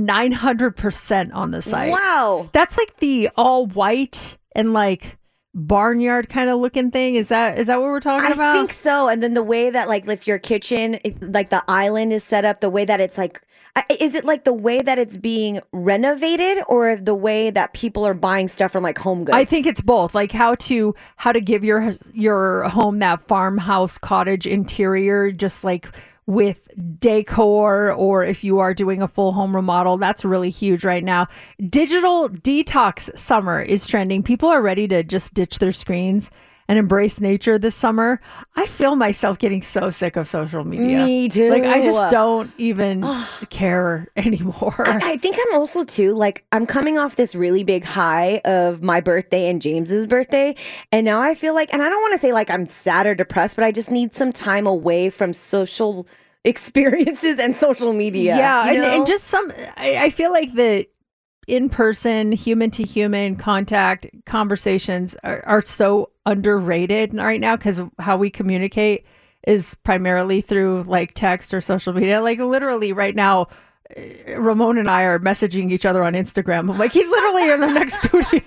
900% on the site. Wow. That's like the all white and like barnyard kind of looking thing. Is that what we're talking about? I think so. And then the way that, like, if your kitchen, like the island is set up, the way that it's like, is it like the way that it's being renovated or the way that people are buying stuff from like Home Goods? I think it's both. Like how to give your home that farmhouse cottage interior, just like with decor, or if you are doing a full home remodel, that's really huge right now. Digital detox summer is trending. People are ready to just ditch their screens and embrace nature this summer. I feel myself getting so sick of social media. Me too. Like I just don't even care anymore. I think I'm also too, like, I'm coming off this really big high of my birthday and James's birthday. And now I feel like, and I don't want to say like I'm sad or depressed, but I just need some time away from social experiences and social media. Yeah. you know? And just I feel like the in-person, human-to-human contact conversations are so underrated right now, because how we communicate is primarily through like text or social media. Like literally right now, Ramon and I are messaging each other on Instagram. I'm like, he's literally in the next studio. He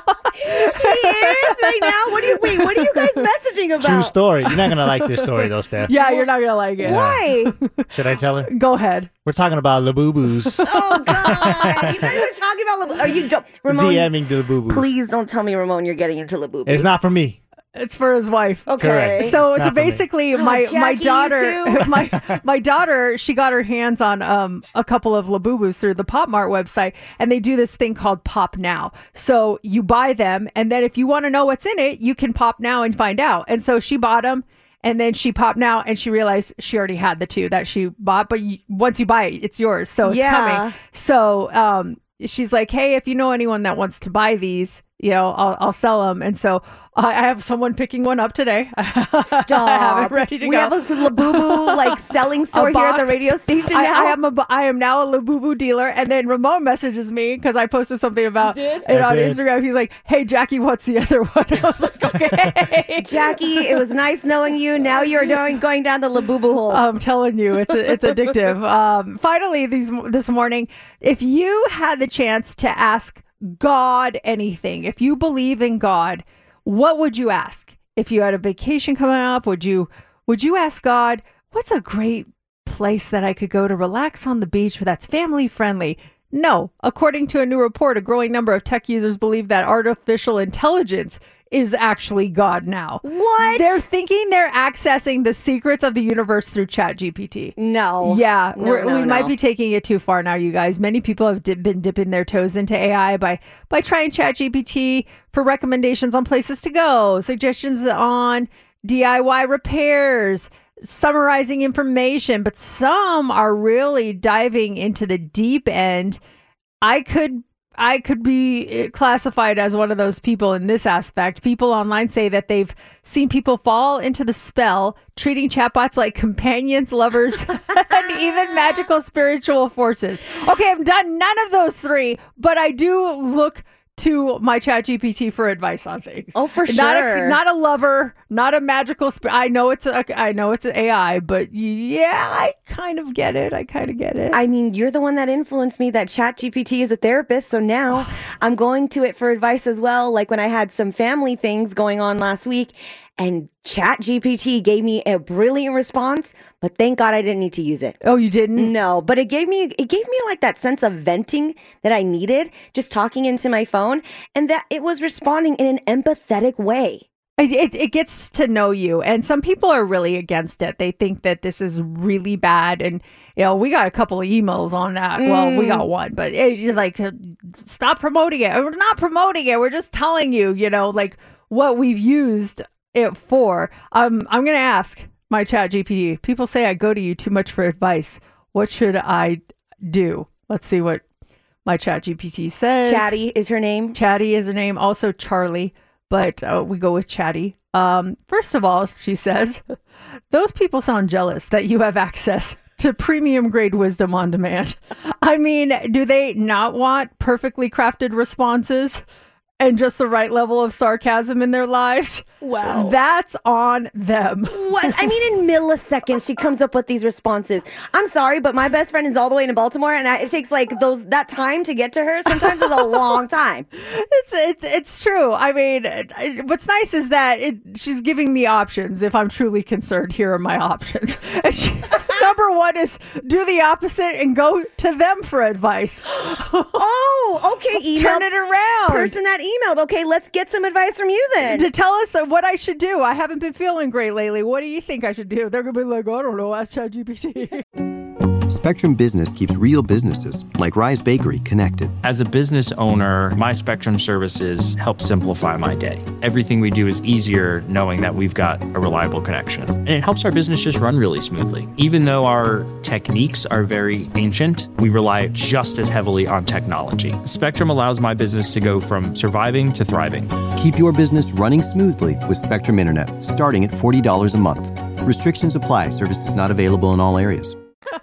is right now. What are you guys messaging about? True story. You're not going to like this story though, Steph. Yeah, you're not going to like it. Why? Should I tell her? Go ahead. We're talking about Labubu's. Oh, God. You guys are talking about Are you, Ramon? DMing the Labubu's. Please don't tell me, Ramon, you're getting into Labubu. It's not for me. It's for his wife. Okay. Correct. So It's not for me. basically, my Jackie, daughter, my daughter, she got her hands on a couple of Labubus through the Pop Mart website, and they do this thing called Pop Now. So you buy them, and then if you want to know what's in it, you can pop now and find out. And so she bought them, and then she popped now, and she realized she already had the two that she bought. But once you buy it, it's yours, so it's coming. So she's like, hey, if you know anyone that wants to buy these, I'll sell them. And so I have someone picking one up today. Stop. I have it ready to we go. have a Labubu like selling store here at the radio station now. I am now a Labubu dealer. And then Ramon messages me because I posted something about it on Instagram. He's like, hey, Jackie, what's the other one? I was like, okay. Jackie, it was nice knowing you. Now you're going down the Labubu hole. I'm telling you, it's addictive. Finally, this morning, if you had the chance to ask God anything, if you believe in God, what would you ask? If you had a vacation coming up, would you ask God, what's a great place that I could go to relax on the beach that's family friendly? No. According to a new report, a growing number of tech users believe that artificial intelligence is actually God now. What? They're thinking they're accessing the secrets of the universe through ChatGPT. No. Yeah, No, we might be taking it too far now, you guys. Many people have been dipping their toes into AI by trying ChatGPT for recommendations on places to go, suggestions on DIY repairs, summarizing information, but some are really diving into the deep end. I could be classified as one of those people in this aspect. People online say that they've seen people fall into the spell, treating chatbots like companions, lovers, and even magical spiritual forces. Okay, I've done none of those three, but I do look to my ChatGPT for advice on things. Oh, for sure. Not a lover, not a magical I know it's an AI, but yeah, I kind of get it. I mean, you're the one that influenced me that ChatGPT is a therapist, so now I'm going to it for advice as well. Like when I had some family things going on last week, and ChatGPT gave me a brilliant response, but thank God I didn't need to use it. Oh, you didn't? No, but it gave me like that sense of venting that I needed, just talking into my phone, and that it was responding in an empathetic way. It gets to know you, and some people are really against it. They think that this is really bad, and we got a couple of emails on that. Well, we got one, but you're like, stop promoting it. We're not promoting it. We're just telling you, like what we've used it for. I'm going to ask my ChatGPT. People say I go to you too much for advice. What should I do? Let's see what my ChatGPT says. Chatty is her name. Chatty is her name. Also Charlie, but we go with Chatty. First of all, she says, those people sound jealous that you have access to premium grade wisdom on demand. I mean, do they not want perfectly crafted responses and just the right level of sarcasm in their lives? Wow. That's on them. What? I mean, in milliseconds, she comes up with these responses. I'm sorry, but my best friend is all the way in Baltimore, and it takes like that time to get to her. Sometimes it's a long time. It's true. I mean, what's nice is that she's giving me options. If I'm truly concerned, here are my options. And number one is do the opposite and go to them for advice. Oh, okay. Turn it around. Person that emailed. Okay, let's get some advice from you then. To tell us what I should do. I haven't been feeling great lately. What do you think I should do? They're going to be like, I don't know, ask ChatGPT. Spectrum Business keeps real businesses, like Rise Bakery, connected. As a business owner, my Spectrum services help simplify my day. Everything we do is easier knowing that we've got a reliable connection. And it helps our business just run really smoothly. Even though our techniques are very ancient, we rely just as heavily on technology. Spectrum allows my business to go from surviving to thriving. Keep your business running smoothly with Spectrum Internet, starting at $40 a month. Restrictions apply. Services not available in all areas.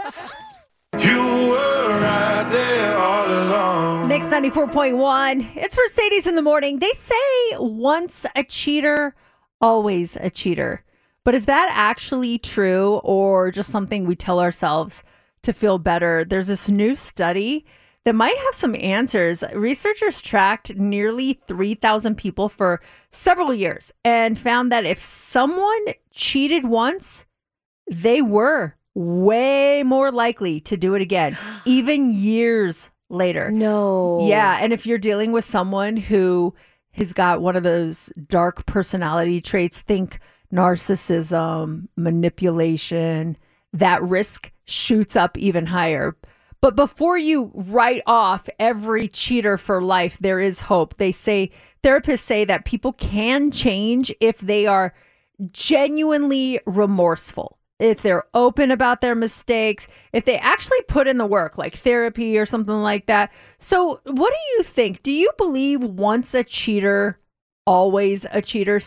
You were right there all along. Mix 94.1. It's Mercedes in the morning. They say once a cheater, always a cheater. But is that actually true or just something we tell ourselves to feel better? There's this new study that might have some answers. Researchers tracked nearly 3,000 people for several years and found that if someone cheated once, they were way more likely to do it again, even years later. No. Yeah. And if you're dealing with someone who has got one of those dark personality traits, think narcissism, manipulation, that risk shoots up even higher. But before you write off every cheater for life, there is hope. Therapists say that people can change if they are genuinely remorseful, if they're open about their mistakes, if they actually put in the work, like therapy or something like that. So what do you think? Do you believe once a cheater, always a cheater?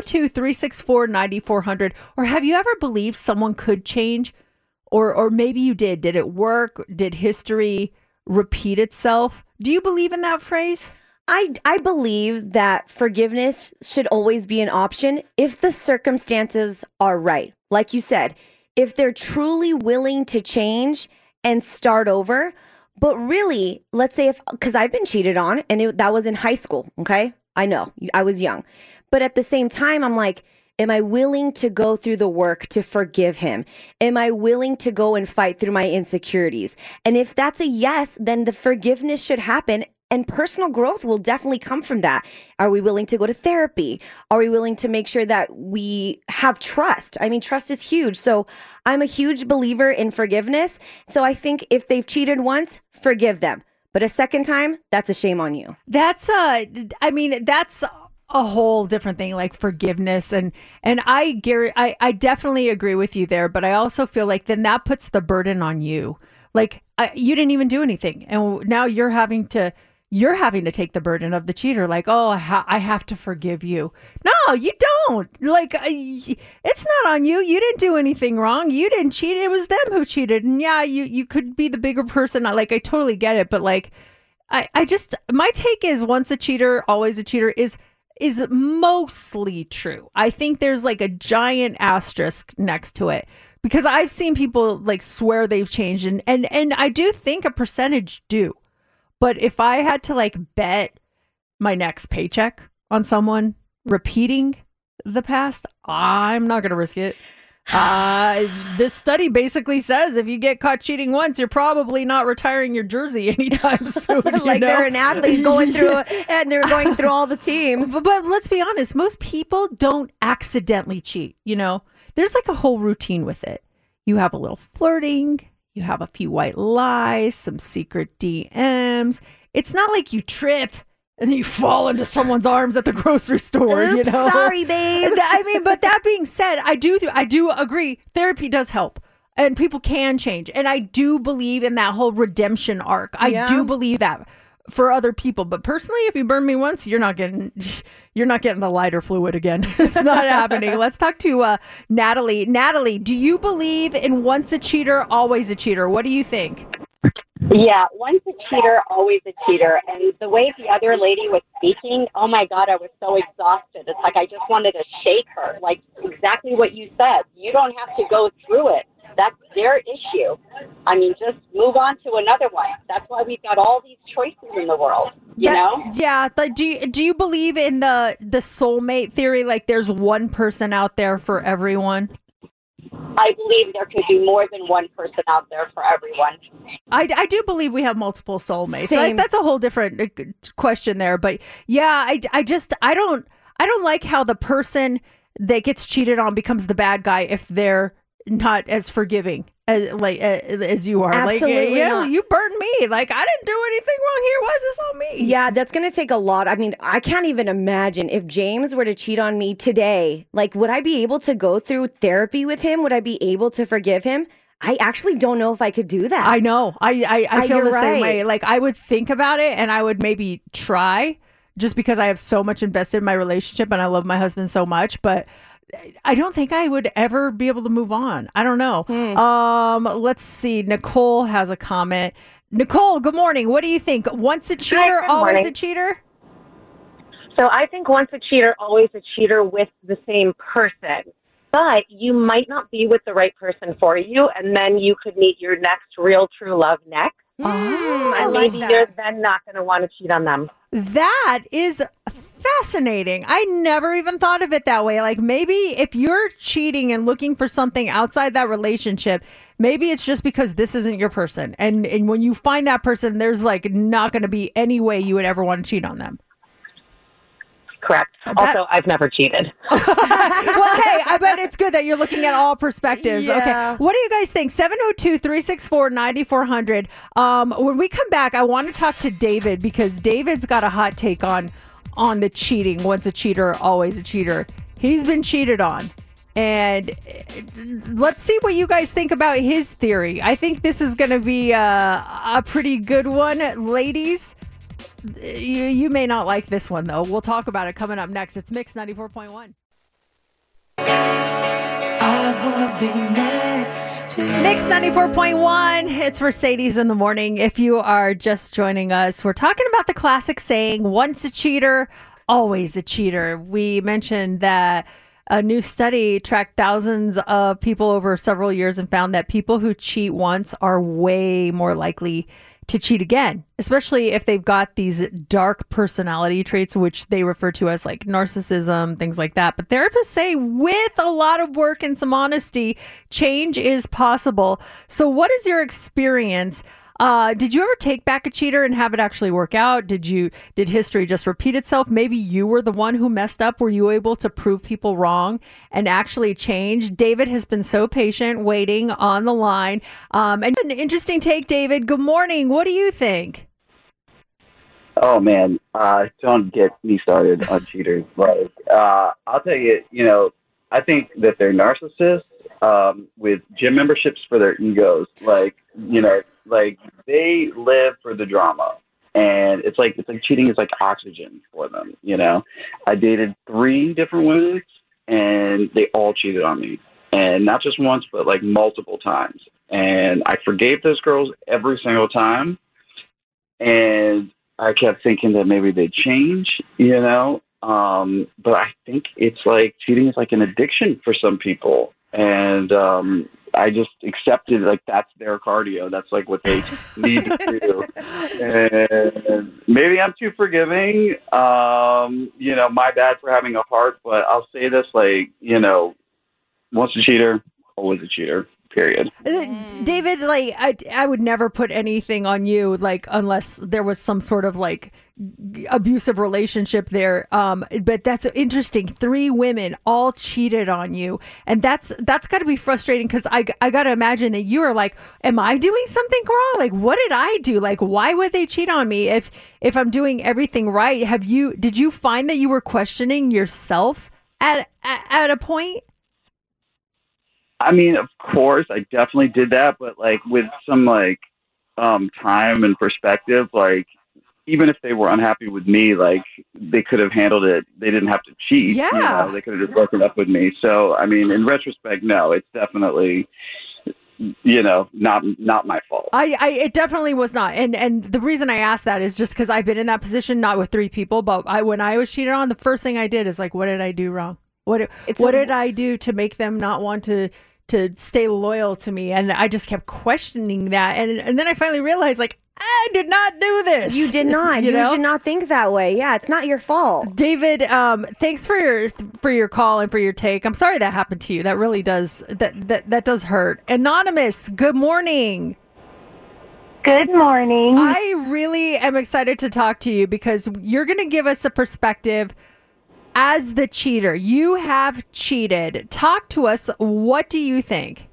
702-364-9400. Or have you ever believed someone could change? Or maybe you did. Did it work? Did history repeat itself? Do you believe in that phrase? I believe that forgiveness should always be an option if the circumstances are right. Like you said, if they're truly willing to change and start over. But really, let's say because I've been cheated on and that was in high school. Okay. I know I was young, but at the same time, I'm like, Am I willing to go through the work to forgive him? Am I willing to go and fight through my insecurities? And if that's a yes, then the forgiveness should happen. And personal growth will definitely come from that. Are we willing to go to therapy? Are we willing to make sure that we have trust? I mean, trust is huge. So I'm a huge believer in forgiveness. So I think if they've cheated once, forgive them. But a second time, that's a shame on you. That's that's a whole different thing, like forgiveness. And I definitely agree with you there. But I also feel like then that puts the burden on you. Like you didn't even do anything. And now you're having to take the burden of the cheater. Like, oh, I have to forgive you. No, you don't. Like, it's not on you. You didn't do anything wrong. You didn't cheat. It was them who cheated. And yeah, you could be the bigger person. Like, I totally get it. But like, I just, my take is once a cheater, always a cheater is mostly true. I think there's like a giant asterisk next to it. Because I've seen people like swear they've changed. And I do think a percentage do. But if I had to like bet my next paycheck on someone repeating the past, I'm not going to risk it. This study basically says if you get caught cheating once, you're probably not retiring your jersey anytime soon. They're an athlete going through and they're going through all the teams. But let's be honest, most people don't accidentally cheat. There's like a whole routine with it. You have a little flirting. You have a few white lies, some secret DMs. It's not like you trip and then you fall into someone's arms at the grocery store. Oops, sorry, babe. I mean, but that being said, I do agree. Therapy does help, and people can change. And I do believe in that whole redemption arc. I do believe that for other people. But personally, if you burn me once, you're not getting the lighter fluid again. It's not happening. Let's talk to Natalie. Natalie, do you believe in once a cheater, always a cheater? What do you think? Yeah, once a cheater, always a cheater. And the way the other lady was speaking, oh my God, I was so exhausted. It's like I just wanted to shake her. Like exactly what you said. You don't have to go through it. That's their issue. I mean, just move on to another one. That's why we've got all these choices in the world, you know? Yeah. Do you believe in the soulmate theory? Like there's one person out there for everyone? I believe there could be more than one person out there for everyone. I do believe we have multiple soulmates. So that's a whole different question there. But yeah, I don't like how the person that gets cheated on becomes the bad guy if they're not as forgiving as you are. Absolutely not. You burned me. Like I didn't do anything wrong here. Why is this on me? Yeah, that's going to take a lot. I mean, I can't even imagine if James were to cheat on me today. Like, would I be able to go through therapy with him? Would I be able to forgive him? I actually don't know if I could do that. I know. I feel the same way. Like I would think about it and I would maybe try just because I have so much invested in my relationship and I love my husband so much. But I don't think I would ever be able to move on. I don't know. Let's see. Nicole has a comment. Nicole, good morning. What do you think? Once a cheater, always a cheater? So I think once a cheater, always a cheater with the same person. But you might not be with the right person for you, and then you could meet your next real true love next. And maybe you're then not going to want to cheat on them. That is fascinating. I never even thought of it that way. Like maybe if you're cheating and looking for something outside that relationship, maybe it's just because this isn't your person. And when you find that person, there's like not going to be any way you would ever want to cheat on them. Correct. Also, I've never cheated. Well, hey, I bet it's good that you're looking at all perspectives. Yeah. Okay. What do you guys think? 702-364-9400. When we come back, I want to talk to David because David's got a hot take on the cheating. Once a cheater, always a cheater. He's been cheated on. And let's see what you guys think about his theory. I think this is going to be a pretty good one. Ladies, you may not like this one, though. We'll talk about it coming up next. It's Mix 94.1. I wanna be next to you. Mix 94.1. It's Mercedes in the morning. If you are just joining us, we're talking about the classic saying, once a cheater, always a cheater. We mentioned that a new study tracked thousands of people over several years and found that people who cheat once are way more likely to cheat again, especially if they've got these dark personality traits, which they refer to as like narcissism, things like that. But therapists say with a lot of work and some honesty, change is possible. So what is your experience? Did you ever take back a cheater and have it actually work out? Did history just repeat itself? Maybe you were the one who messed up. Were you able to prove people wrong and actually change? David has been so patient, waiting on the line. And an interesting take, David. Good morning. What do you think? Oh man, don't get me started on cheaters. Like, I'll tell you, I think that they're narcissists with gym memberships for their egos. Like they live for the drama, and it's like cheating is like oxygen for them. I dated 3 different women, and they all cheated on me, and not just once, but like multiple times. And I forgave those girls every single time, and I kept thinking that maybe they'd change, but I think it's like cheating is like an addiction for some people. And I just accepted like that's their cardio. That's like what they need to do. And maybe I'm too forgiving. My bad for having a heart, but I'll say this, once a cheater, always a cheater. Period. David, I would never put anything on you, unless there was some sort of abusive relationship there. But that's interesting. 3 women all cheated on you, and that's got to be frustrating because I got to imagine that you are like, am I doing something wrong? Like, what did I do? Like, why would they cheat on me if I'm doing everything right? Did you find that you were questioning yourself at a point? I mean, of course, I definitely did that, but with some time and perspective, even if they were unhappy with me, they could have handled it. They didn't have to cheat. Yeah. They could have just broken up with me. So, I mean, in retrospect, no, it's definitely, not my fault. It definitely was not. And the reason I asked that is just because I've been in that position, not with 3 people, but when I was cheated on, the first thing I did is what did I do wrong? What did I do to make them not want to stay loyal to me? And I just kept questioning that. And then I finally realized, I did not do this. You did not. You should not think that way. Yeah, it's not your fault. David, thanks for your call and for your take. I'm sorry that happened to you. That really does, that does hurt. Anonymous, good morning. Good morning. I really am excited to talk to you because you're going to give us a perspective as the cheater. You have cheated. Talk to us. What do you think?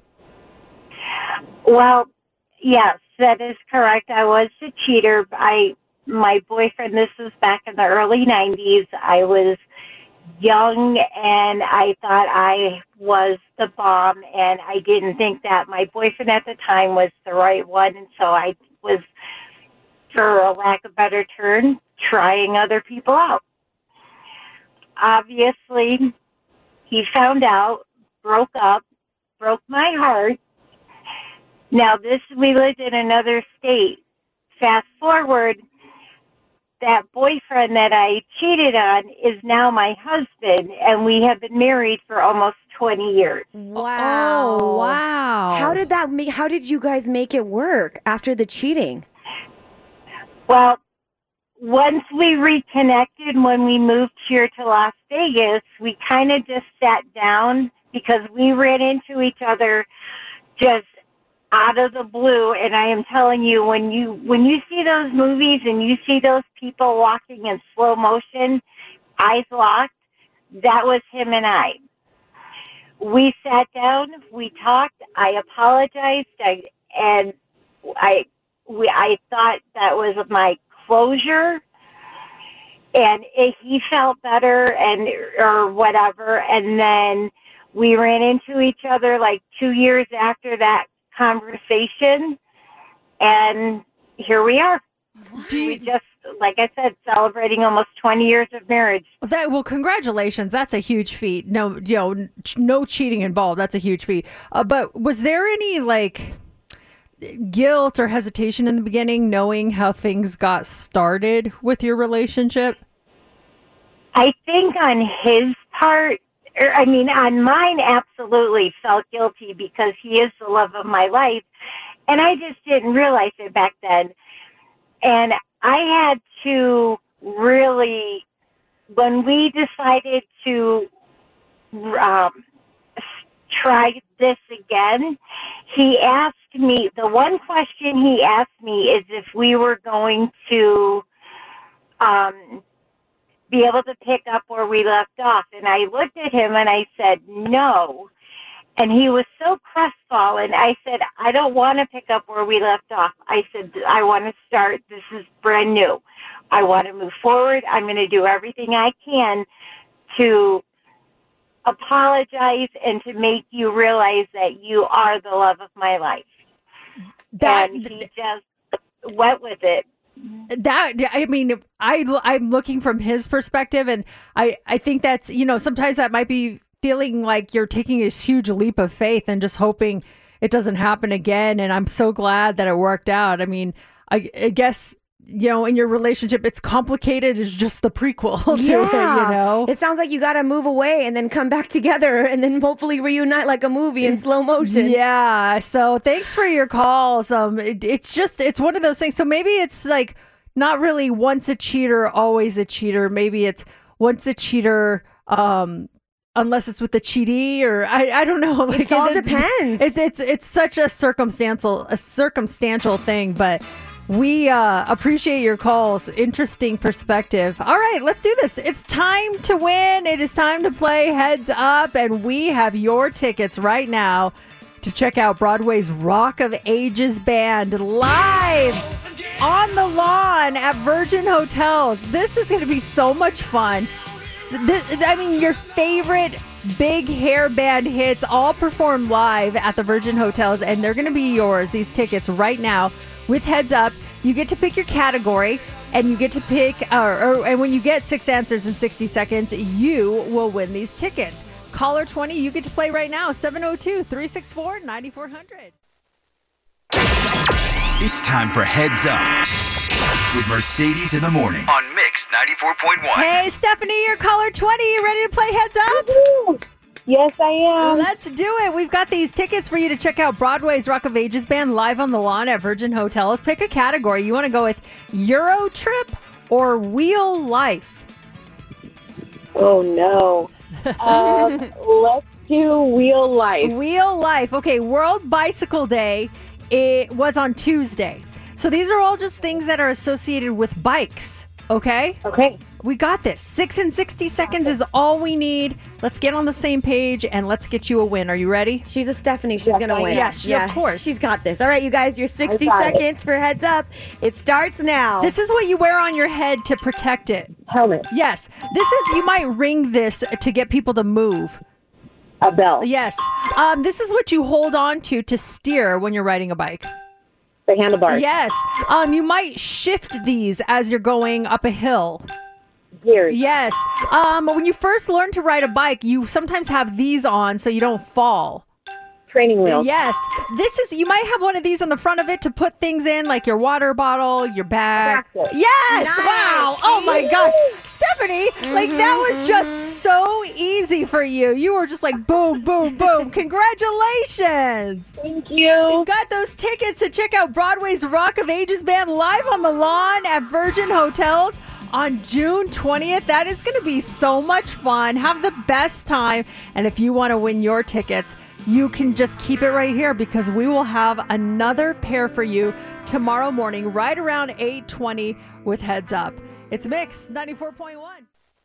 Well, yes, that is correct. I was a cheater. My boyfriend, this was back in the early 90s. I was young and I thought I was the bomb, and I didn't think that my boyfriend at the time was the right one. And so I was, for a lack of a better term, trying other people out. Obviously, he found out, broke up, broke my heart. Now, we lived in another state. Fast forward, that boyfriend that I cheated on is now my husband, and we have been married for almost 20 years. Wow. Oh, wow. How did you guys make it work after the cheating? Well, once we reconnected, when we moved here to Las Vegas, we kind of just sat down because we ran into each other just out of the blue. And I am telling you, when you see those movies and you see those people walking in slow motion, eyes locked, that was him and I. We sat down, we talked, I apologized, I thought that was my closure, and he felt better or whatever. And then we ran into each other 2 years after that conversation, and here we are. We just, like I said, celebrating almost 20 years of marriage. Well, congratulations. That's a huge feat. No cheating involved. That's a huge feat. But was there any guilt or hesitation in the beginning, knowing how things got started with your relationship? I think on his part, on mine, absolutely felt guilty because he is the love of my life. And I just didn't realize it back then. And I had to really, when we decided to try this again, he asked me, the one question he asked me is if we were going to be able to pick up where we left off. And I looked at him and I said, no. And he was so crestfallen. I said, I don't want to pick up where we left off. I said, I want to start. This is brand new. I want to move forward. I'm going to do everything I can to apologize and to make you realize that you are the love of my life. And he just went with it. I'm looking from his perspective, and I think that's, sometimes that might be feeling like you're taking this huge leap of faith and just hoping it doesn't happen again. And I'm so glad that it worked out. I mean, I guess, in your relationship, it's complicated. It's just the prequel to it, It sounds like you got to move away and then come back together and then hopefully reunite like a movie in slow motion. Yeah. So thanks for your calls. It's one of those things. So maybe it's like not really once a cheater, always a cheater. Maybe it's once a cheater, unless it's with the cheatee, or I don't know. Like, it all depends. It's such a circumstantial thing, but we appreciate your calls. Interesting perspective. All right, let's do this. It's time to win. It is time to play Heads Up, and we have your tickets right now to check out Broadway's Rock of Ages Band live on the lawn at Virgin Hotels. This is going to be so much fun. Your favorite big hair band hits all performed live at the Virgin Hotels, and they're going to be yours, these tickets right now. With Heads Up, you get to pick your category, and you get to pick, and when you get 6 answers in 60 seconds, you will win these tickets. Caller 20, you get to play right now, 702-364-9400. It's time for Heads Up with Mercedes in the Morning on Mix 94.1. Hey, Stephanie, you're caller 20. You ready to play Heads Up? Yes, I am. Let's do it. We've got these tickets for you to check out Broadway's Rock of Ages Band live on the lawn at Virgin Hotels. Pick a category. You want to go with Euro Trip or Wheel Life? Oh, no. Let's do Wheel Life. Wheel Life. Okay, World Bicycle Day. It was on Tuesday. So these are all just things that are associated with bikes. Okay? Okay. We got this. 6 and 60 seconds is all we need. Let's get on the same page and let's get you a win. Are you ready? She's a Stephanie. She's going to win. Yeah, of course. She's got this. All right, you guys, your 60 seconds for Heads Up. It starts now. This is what you wear on your head to protect it. Helmet. Yes. You might ring this to get people to move. A bell. Yes. This is what you hold on to steer when you're riding a bike. The handlebars. Yes. You might shift these as you're going up a hill. Gears. Yes. When you first learn to ride a bike, you sometimes have these on so you don't fall. Training wheels. Yes. You might have one of these on the front of it to put things in, like your water bottle, your bag. Yes. Nice. Wow. Oh my God. Stephanie, that was just so easy for you. You were just like, boom, boom, boom. Congratulations. Thank you. You got those tickets to check out Broadway's Rock of Ages Band live on the lawn at Virgin Hotels on June 20th. That is going to be so much fun. Have the best time. And if you want to win your tickets, you can just keep it right here because we will have another pair for you tomorrow morning right around 8:20 with Heads Up. It's Mix 94.1.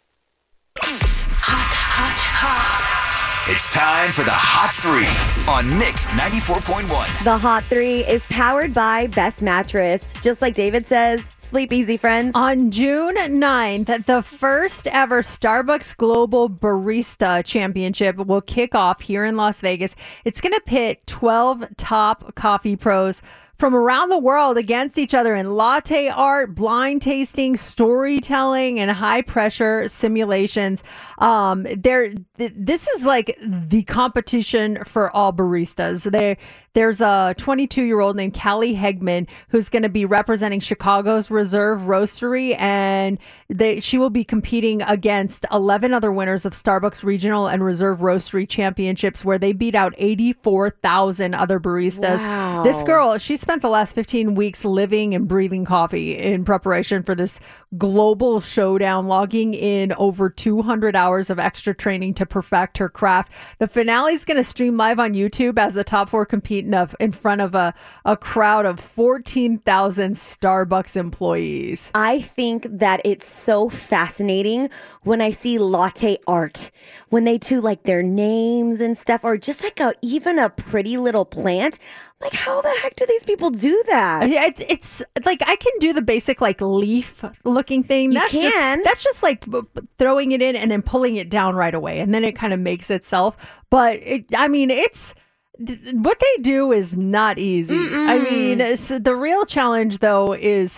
It's time for the Hot 3 on Mix 94.1. The Hot 3 is powered by Best Mattress. Just like David says, sleep easy, friends. On June 9th, the first ever Starbucks Global Barista Championship will kick off here in Las Vegas. It's going to pit 12 top coffee pros from around the world against each other in latte art, blind tasting, storytelling, and high pressure simulations. This is like the competition for all baristas. There's a 22-year-old named Callie Hegman who's going to be representing Chicago's Reserve Roastery, and she will be competing against 11 other winners of Starbucks Regional and Reserve Roastery Championships, where they beat out 84,000 other baristas. Wow. This girl, she spent the last 15 weeks living and breathing coffee in preparation for this global showdown, logging in over 200 hours of extra training to perfect her craft. The finale is going to stream live on YouTube as the top 4 compete in front of a crowd of 14,000 Starbucks employees. I think that it's so fascinating when I see latte art, when they do like their names and stuff, or just like even a pretty little plant. Like, how the heck do these people do that? Yeah, it's like I can do the basic like leaf looking thing. That's just like throwing it in and then pulling it down right away, and then it kind of makes itself. But it's what they do is not easy. I mean, the real challenge though is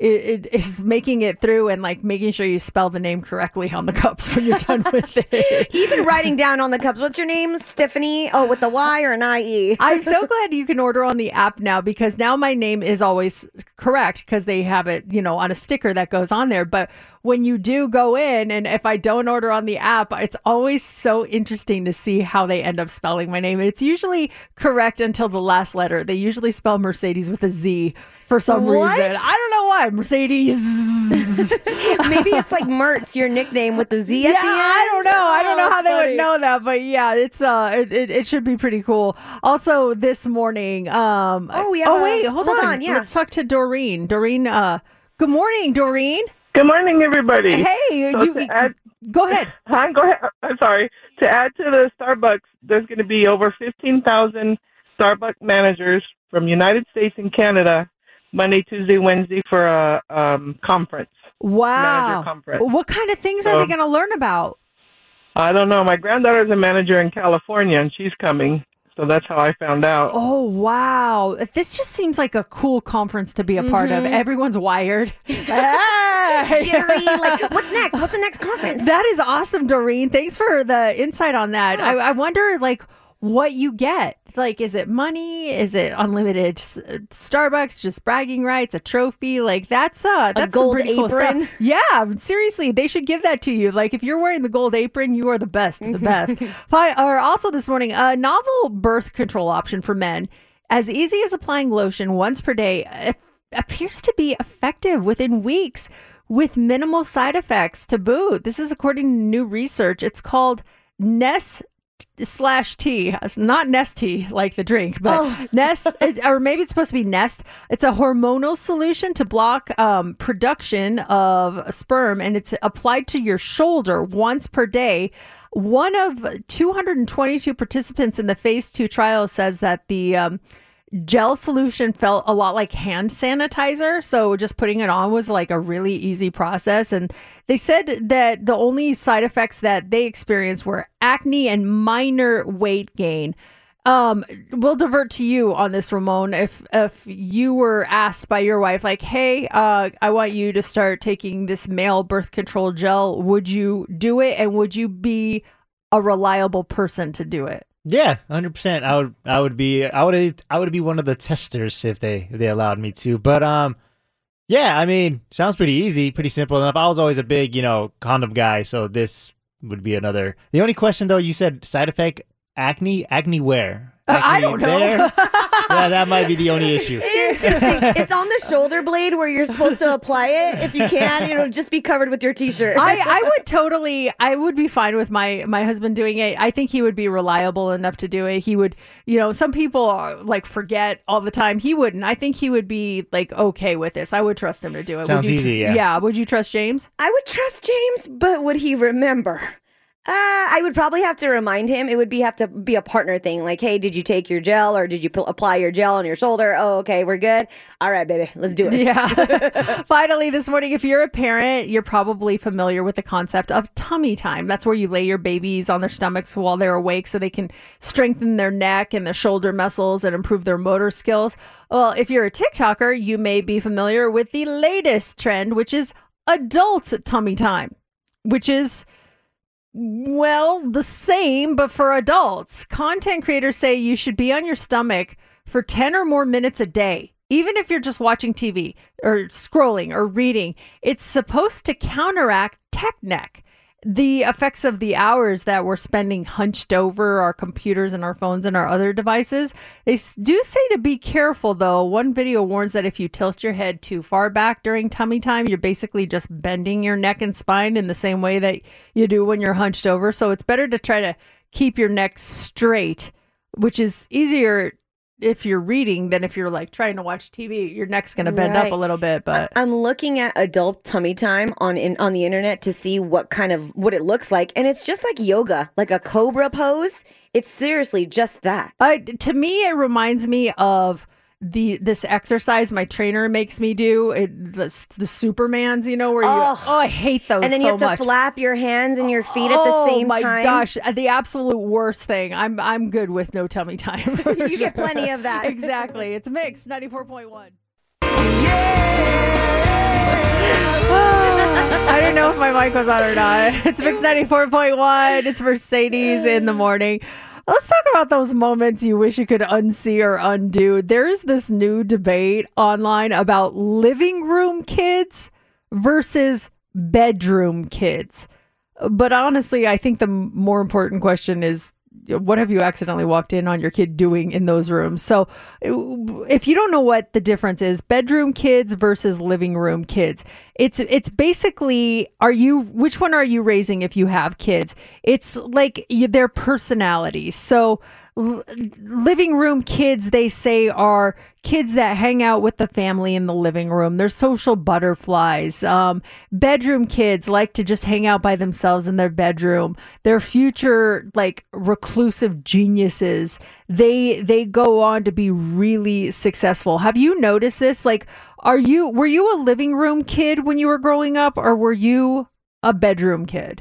making it through and like making sure you spell the name correctly on the cups when you're done with it. Even writing down on the cups, what's your name, Stephanie? Oh, with the Y or an IE? I'm so glad you can order on the app now, because now my name is always correct because they have it, on a sticker that goes on there. But when you do go in, and if I don't order on the app, it's always so interesting to see how they end up spelling my name. And it's usually correct until the last letter. They usually spell Mercedes with a Z for some reason. I don't know why. Mercedes. Maybe it's like Mertz, your nickname with the Z at the end. I don't know. I don't know how they would know that, but yeah, it's it should be pretty cool. Also, this morning, wait, hold on. Yeah. Let's talk to Doreen. Doreen, good morning, Doreen. Good morning, everybody. Hey, go ahead. Go ahead. I'm sorry. To add to the Starbucks, there's going to be over 15,000 Starbucks managers from United States and Canada Monday, Tuesday, Wednesday for a conference. Wow. Manager conference. What kind of things are they going to learn about? I don't know. My granddaughter's a manager in California, and she's coming. So that's how I found out. Oh, wow. This just seems like a cool conference to be a part of. Everyone's wired. Jerry, like, what's next? What's the next conference? That is awesome, Doreen. Thanks for the insight on that. I wonder, like, what you get. Like, is it money? Is it unlimited Starbucks, just bragging rights, a trophy? Like, that's gold some pretty cool apron. stuff. Yeah, seriously, they should give that to you. Like, if you're wearing the gold apron, you are the best of the best. Or also this morning, a novel birth control option for men, as easy as applying lotion once per day, appears to be effective within weeks with minimal side effects to boot. This is according to new research. It's called Nest/T, not Nestea like the drink, but Nest, or maybe it's supposed to be Nest. It's a hormonal solution to block production of sperm, and it's applied to your shoulder once per day. One of 222 participants in the phase 2 trial says that the gel solution felt a lot like hand sanitizer. So just putting it on was like a really easy process. And they said that the only side effects that they experienced were acne and minor weight gain. We'll divert to you on this, Ramon. If you were asked by your wife, like, hey, I want you to start taking this male birth control gel, would you do it? And would you be a reliable person to do it? Yeah, 100%. I would be one of the testers if they allowed me to. But yeah, I mean, sounds pretty easy, pretty simple enough. I was always a big, condom guy, so this would be another. The only question though, you said side effect acne where? I don't know. Yeah, that might be the only issue. Interesting. It's on the shoulder blade where you're supposed to apply it. If you can, just be covered with your t-shirt. I would be fine with my husband doing it. I think he would be reliable enough to do it. He would, some people like forget all the time. He wouldn't. I think he would be like okay with this. I would trust him to do it. Sounds easy, yeah. Yeah. Would you trust James? I would trust James, but would he remember? I would probably have to remind him. It would have to be a partner thing. Like, hey, did you take your gel or did you apply your gel on your shoulder? Oh, okay, we're good. All right, baby, let's do it. Yeah. Finally, this morning, if you're a parent, you're probably familiar with the concept of tummy time. That's where you lay your babies on their stomachs while they're awake so they can strengthen their neck and their shoulder muscles and improve their motor skills. Well, if you're a TikToker, you may be familiar with the latest trend, which is adult tummy time, which is the same, but for adults. Content creators say you should be on your stomach for 10 or more minutes a day. Even if you're just watching TV or scrolling or reading, it's supposed to counteract tech neck. The effects of the hours that we're spending hunched over our computers and our phones and our other devices. They do say to be careful, though. One video warns that if you tilt your head too far back during tummy time, you're basically just bending your neck and spine in the same way that you do when you're hunched over. So it's better to try to keep your neck straight, which is easier if you're reading than if you're like trying to watch TV. Your neck's going to bend up a little bit. But I'm looking at adult tummy time on the internet to see what it looks like, and it's just like yoga, like a cobra pose. It's seriously just that. To me, it reminds me of this exercise my trainer makes me do, the Supermans, where I hate those so much. And then you have to flap your hands and your feet at the same time. Oh my gosh, the absolute worst thing. I'm good with no tummy time. You get plenty of that. Exactly. It's Mix 94.1. I don't know if my mic was on or not. It's Mix 94.1. It's Mercedes in the morning. Let's talk about those moments you wish you could unsee or undo. There's this new debate online about living room kids versus bedroom kids. But honestly, I think the more important question is, what have you accidentally walked in on your kid doing in those rooms? So if you don't know what the difference is, bedroom kids versus living room kids, it's basically, which one are you raising if you have kids? It's like their personalities. So living room kids, they say, are kids that hang out with the family in the living room. They're social butterflies. Bedroom kids like to just hang out by themselves in their bedroom. They're future like reclusive geniuses. They go on to be really successful. Have you noticed this? Like, were you a living room kid when you were growing up, or were you a bedroom kid?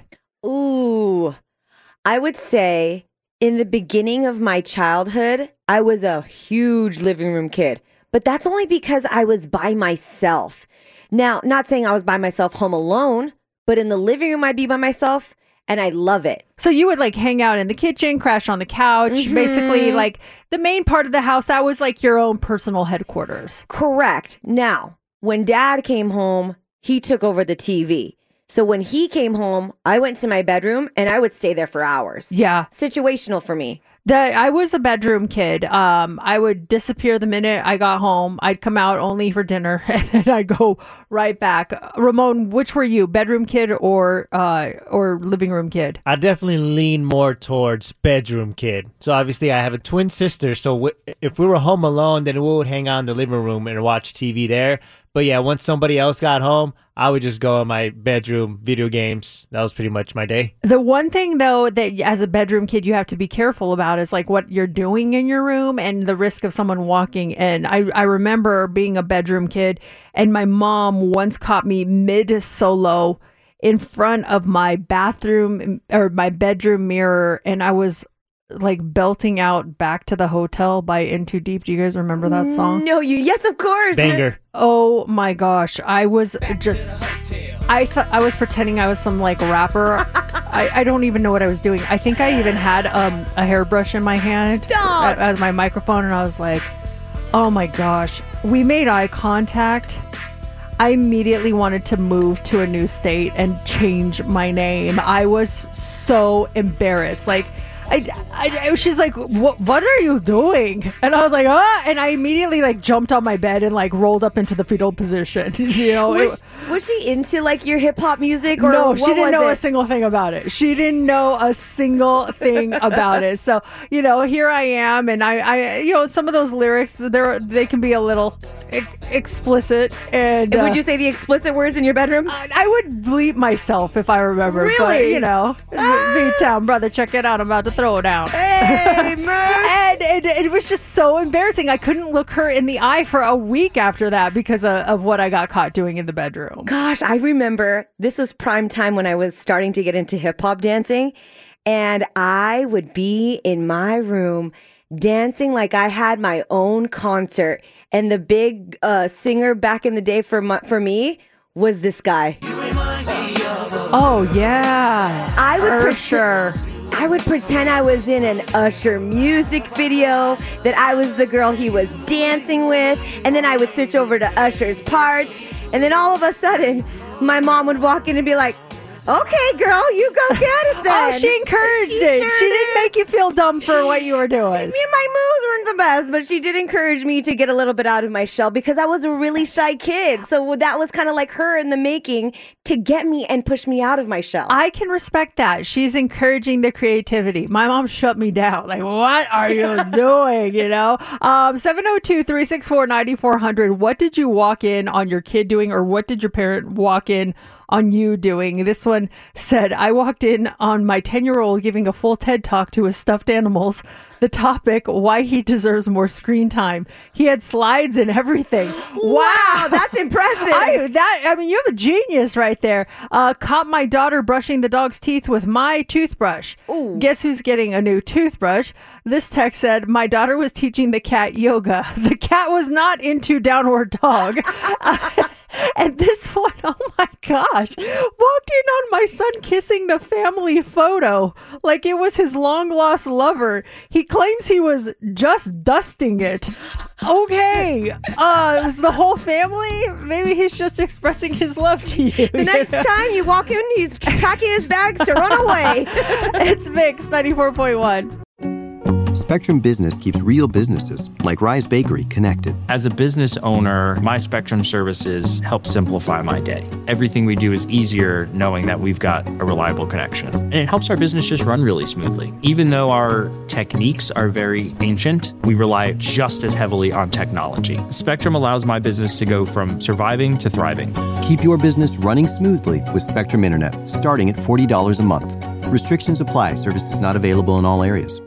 Ooh, I would say in the beginning of my childhood, I was a huge living room kid, but that's only because I was by myself. Now, not saying I was by myself home alone, but in the living room, I'd be by myself, and I love it. So you would like hang out in the kitchen, crash on the couch, basically like the main part of the house. That was like your own personal headquarters. Correct. Now, when Dad came home, he took over the TV. So when he came home, I went to my bedroom and I would stay there for hours. Yeah. Situational for me. I was a bedroom kid. I would disappear the minute I got home. I'd come out only for dinner and then I'd go right back. Ramon, which were you, bedroom kid or living room kid? I definitely lean more towards bedroom kid. So obviously I have a twin sister. So if we were home alone, then we would hang out in the living room and watch TV there. But yeah, once somebody else got home, I would just go in my bedroom, video games. That was pretty much my day. The one thing, though, that as a bedroom kid, you have to be careful about is like what you're doing in your room and the risk of someone walking in. I remember being a bedroom kid, and my mom once caught me mid-solo in front of my bathroom or my bedroom mirror, and I was like belting out Back to the Hotel by In Too Deep. Do you guys remember that song? No, yes, of course. Banger. Oh my gosh. I was I thought I was pretending I was some like rapper. I don't even know what I was doing. I think I even had a hairbrush in my hand as my microphone, and I was like, oh my gosh. We made eye contact. I immediately wanted to move to a new state and change my name. I was so embarrassed. Like, she's like, what are you doing? And I was like, and I immediately like jumped on my bed and like rolled up into the fetal position. Was she into like your hip hop music? Or no, she didn't know a single thing about it. She didn't know a single thing about it. So, here I am, and I some of those lyrics, they can be a little explicit. And would you say the explicit words in your bedroom? I would bleep myself if I remember. Really? But, B-Town, brother, check it out. I'm about to throw it down. Hey, man. and it was just so embarrassing. I couldn't look her in the eye for a week after that because of what I got caught doing in the bedroom. Gosh, I remember this was prime time when I was starting to get into hip hop dancing, and I would be in my room dancing like I had my own concert. And the big singer back in the day for me was this guy. Oh yeah, I would for sure. I would pretend I was in an Usher music video, that I was the girl he was dancing with, and then I would switch over to Usher's parts, and then all of a sudden, my mom would walk in and be like, okay, girl, you go get it then. Oh, she encouraged it. Sure She didn't make you feel dumb for what you were doing. Me and my moves weren't the best, but she did encourage me to get a little bit out of my shell because I was a really shy kid. So that was kind of like her in the making to get me and push me out of my shell. I can respect that. She's encouraging the creativity. My mom shut me down. Like, what are you doing? 702-364-9400. What did you walk in on your kid doing, or what did your parent walk in on you doing? This one said, I walked in on my 10-year-old giving a full TED talk to his stuffed animals. The topic, why he deserves more screen time. He had slides and everything. Wow, that's impressive. I mean, you have a genius right there. Caught my daughter brushing the dog's teeth with my toothbrush. Ooh. Guess who's getting a new toothbrush? This text said, my daughter was teaching the cat yoga. The cat was not into downward dog. And this one, oh my gosh, walked in on my son kissing the family photo like it was his long lost lover. He claims he was just dusting it. Okay, it was the whole family. Maybe he's just expressing his love to you. The next time you walk in, he's packing his bags to run away. It's Mix 94.1. Spectrum Business keeps real businesses, like Rise Bakery, connected. As a business owner, my Spectrum services help simplify my day. Everything we do is easier knowing that we've got a reliable connection. And it helps our business just run really smoothly. Even though our techniques are very ancient, we rely just as heavily on technology. Spectrum allows my business to go from surviving to thriving. Keep your business running smoothly with Spectrum Internet, starting at $40 a month. Restrictions apply. Services not available in all areas.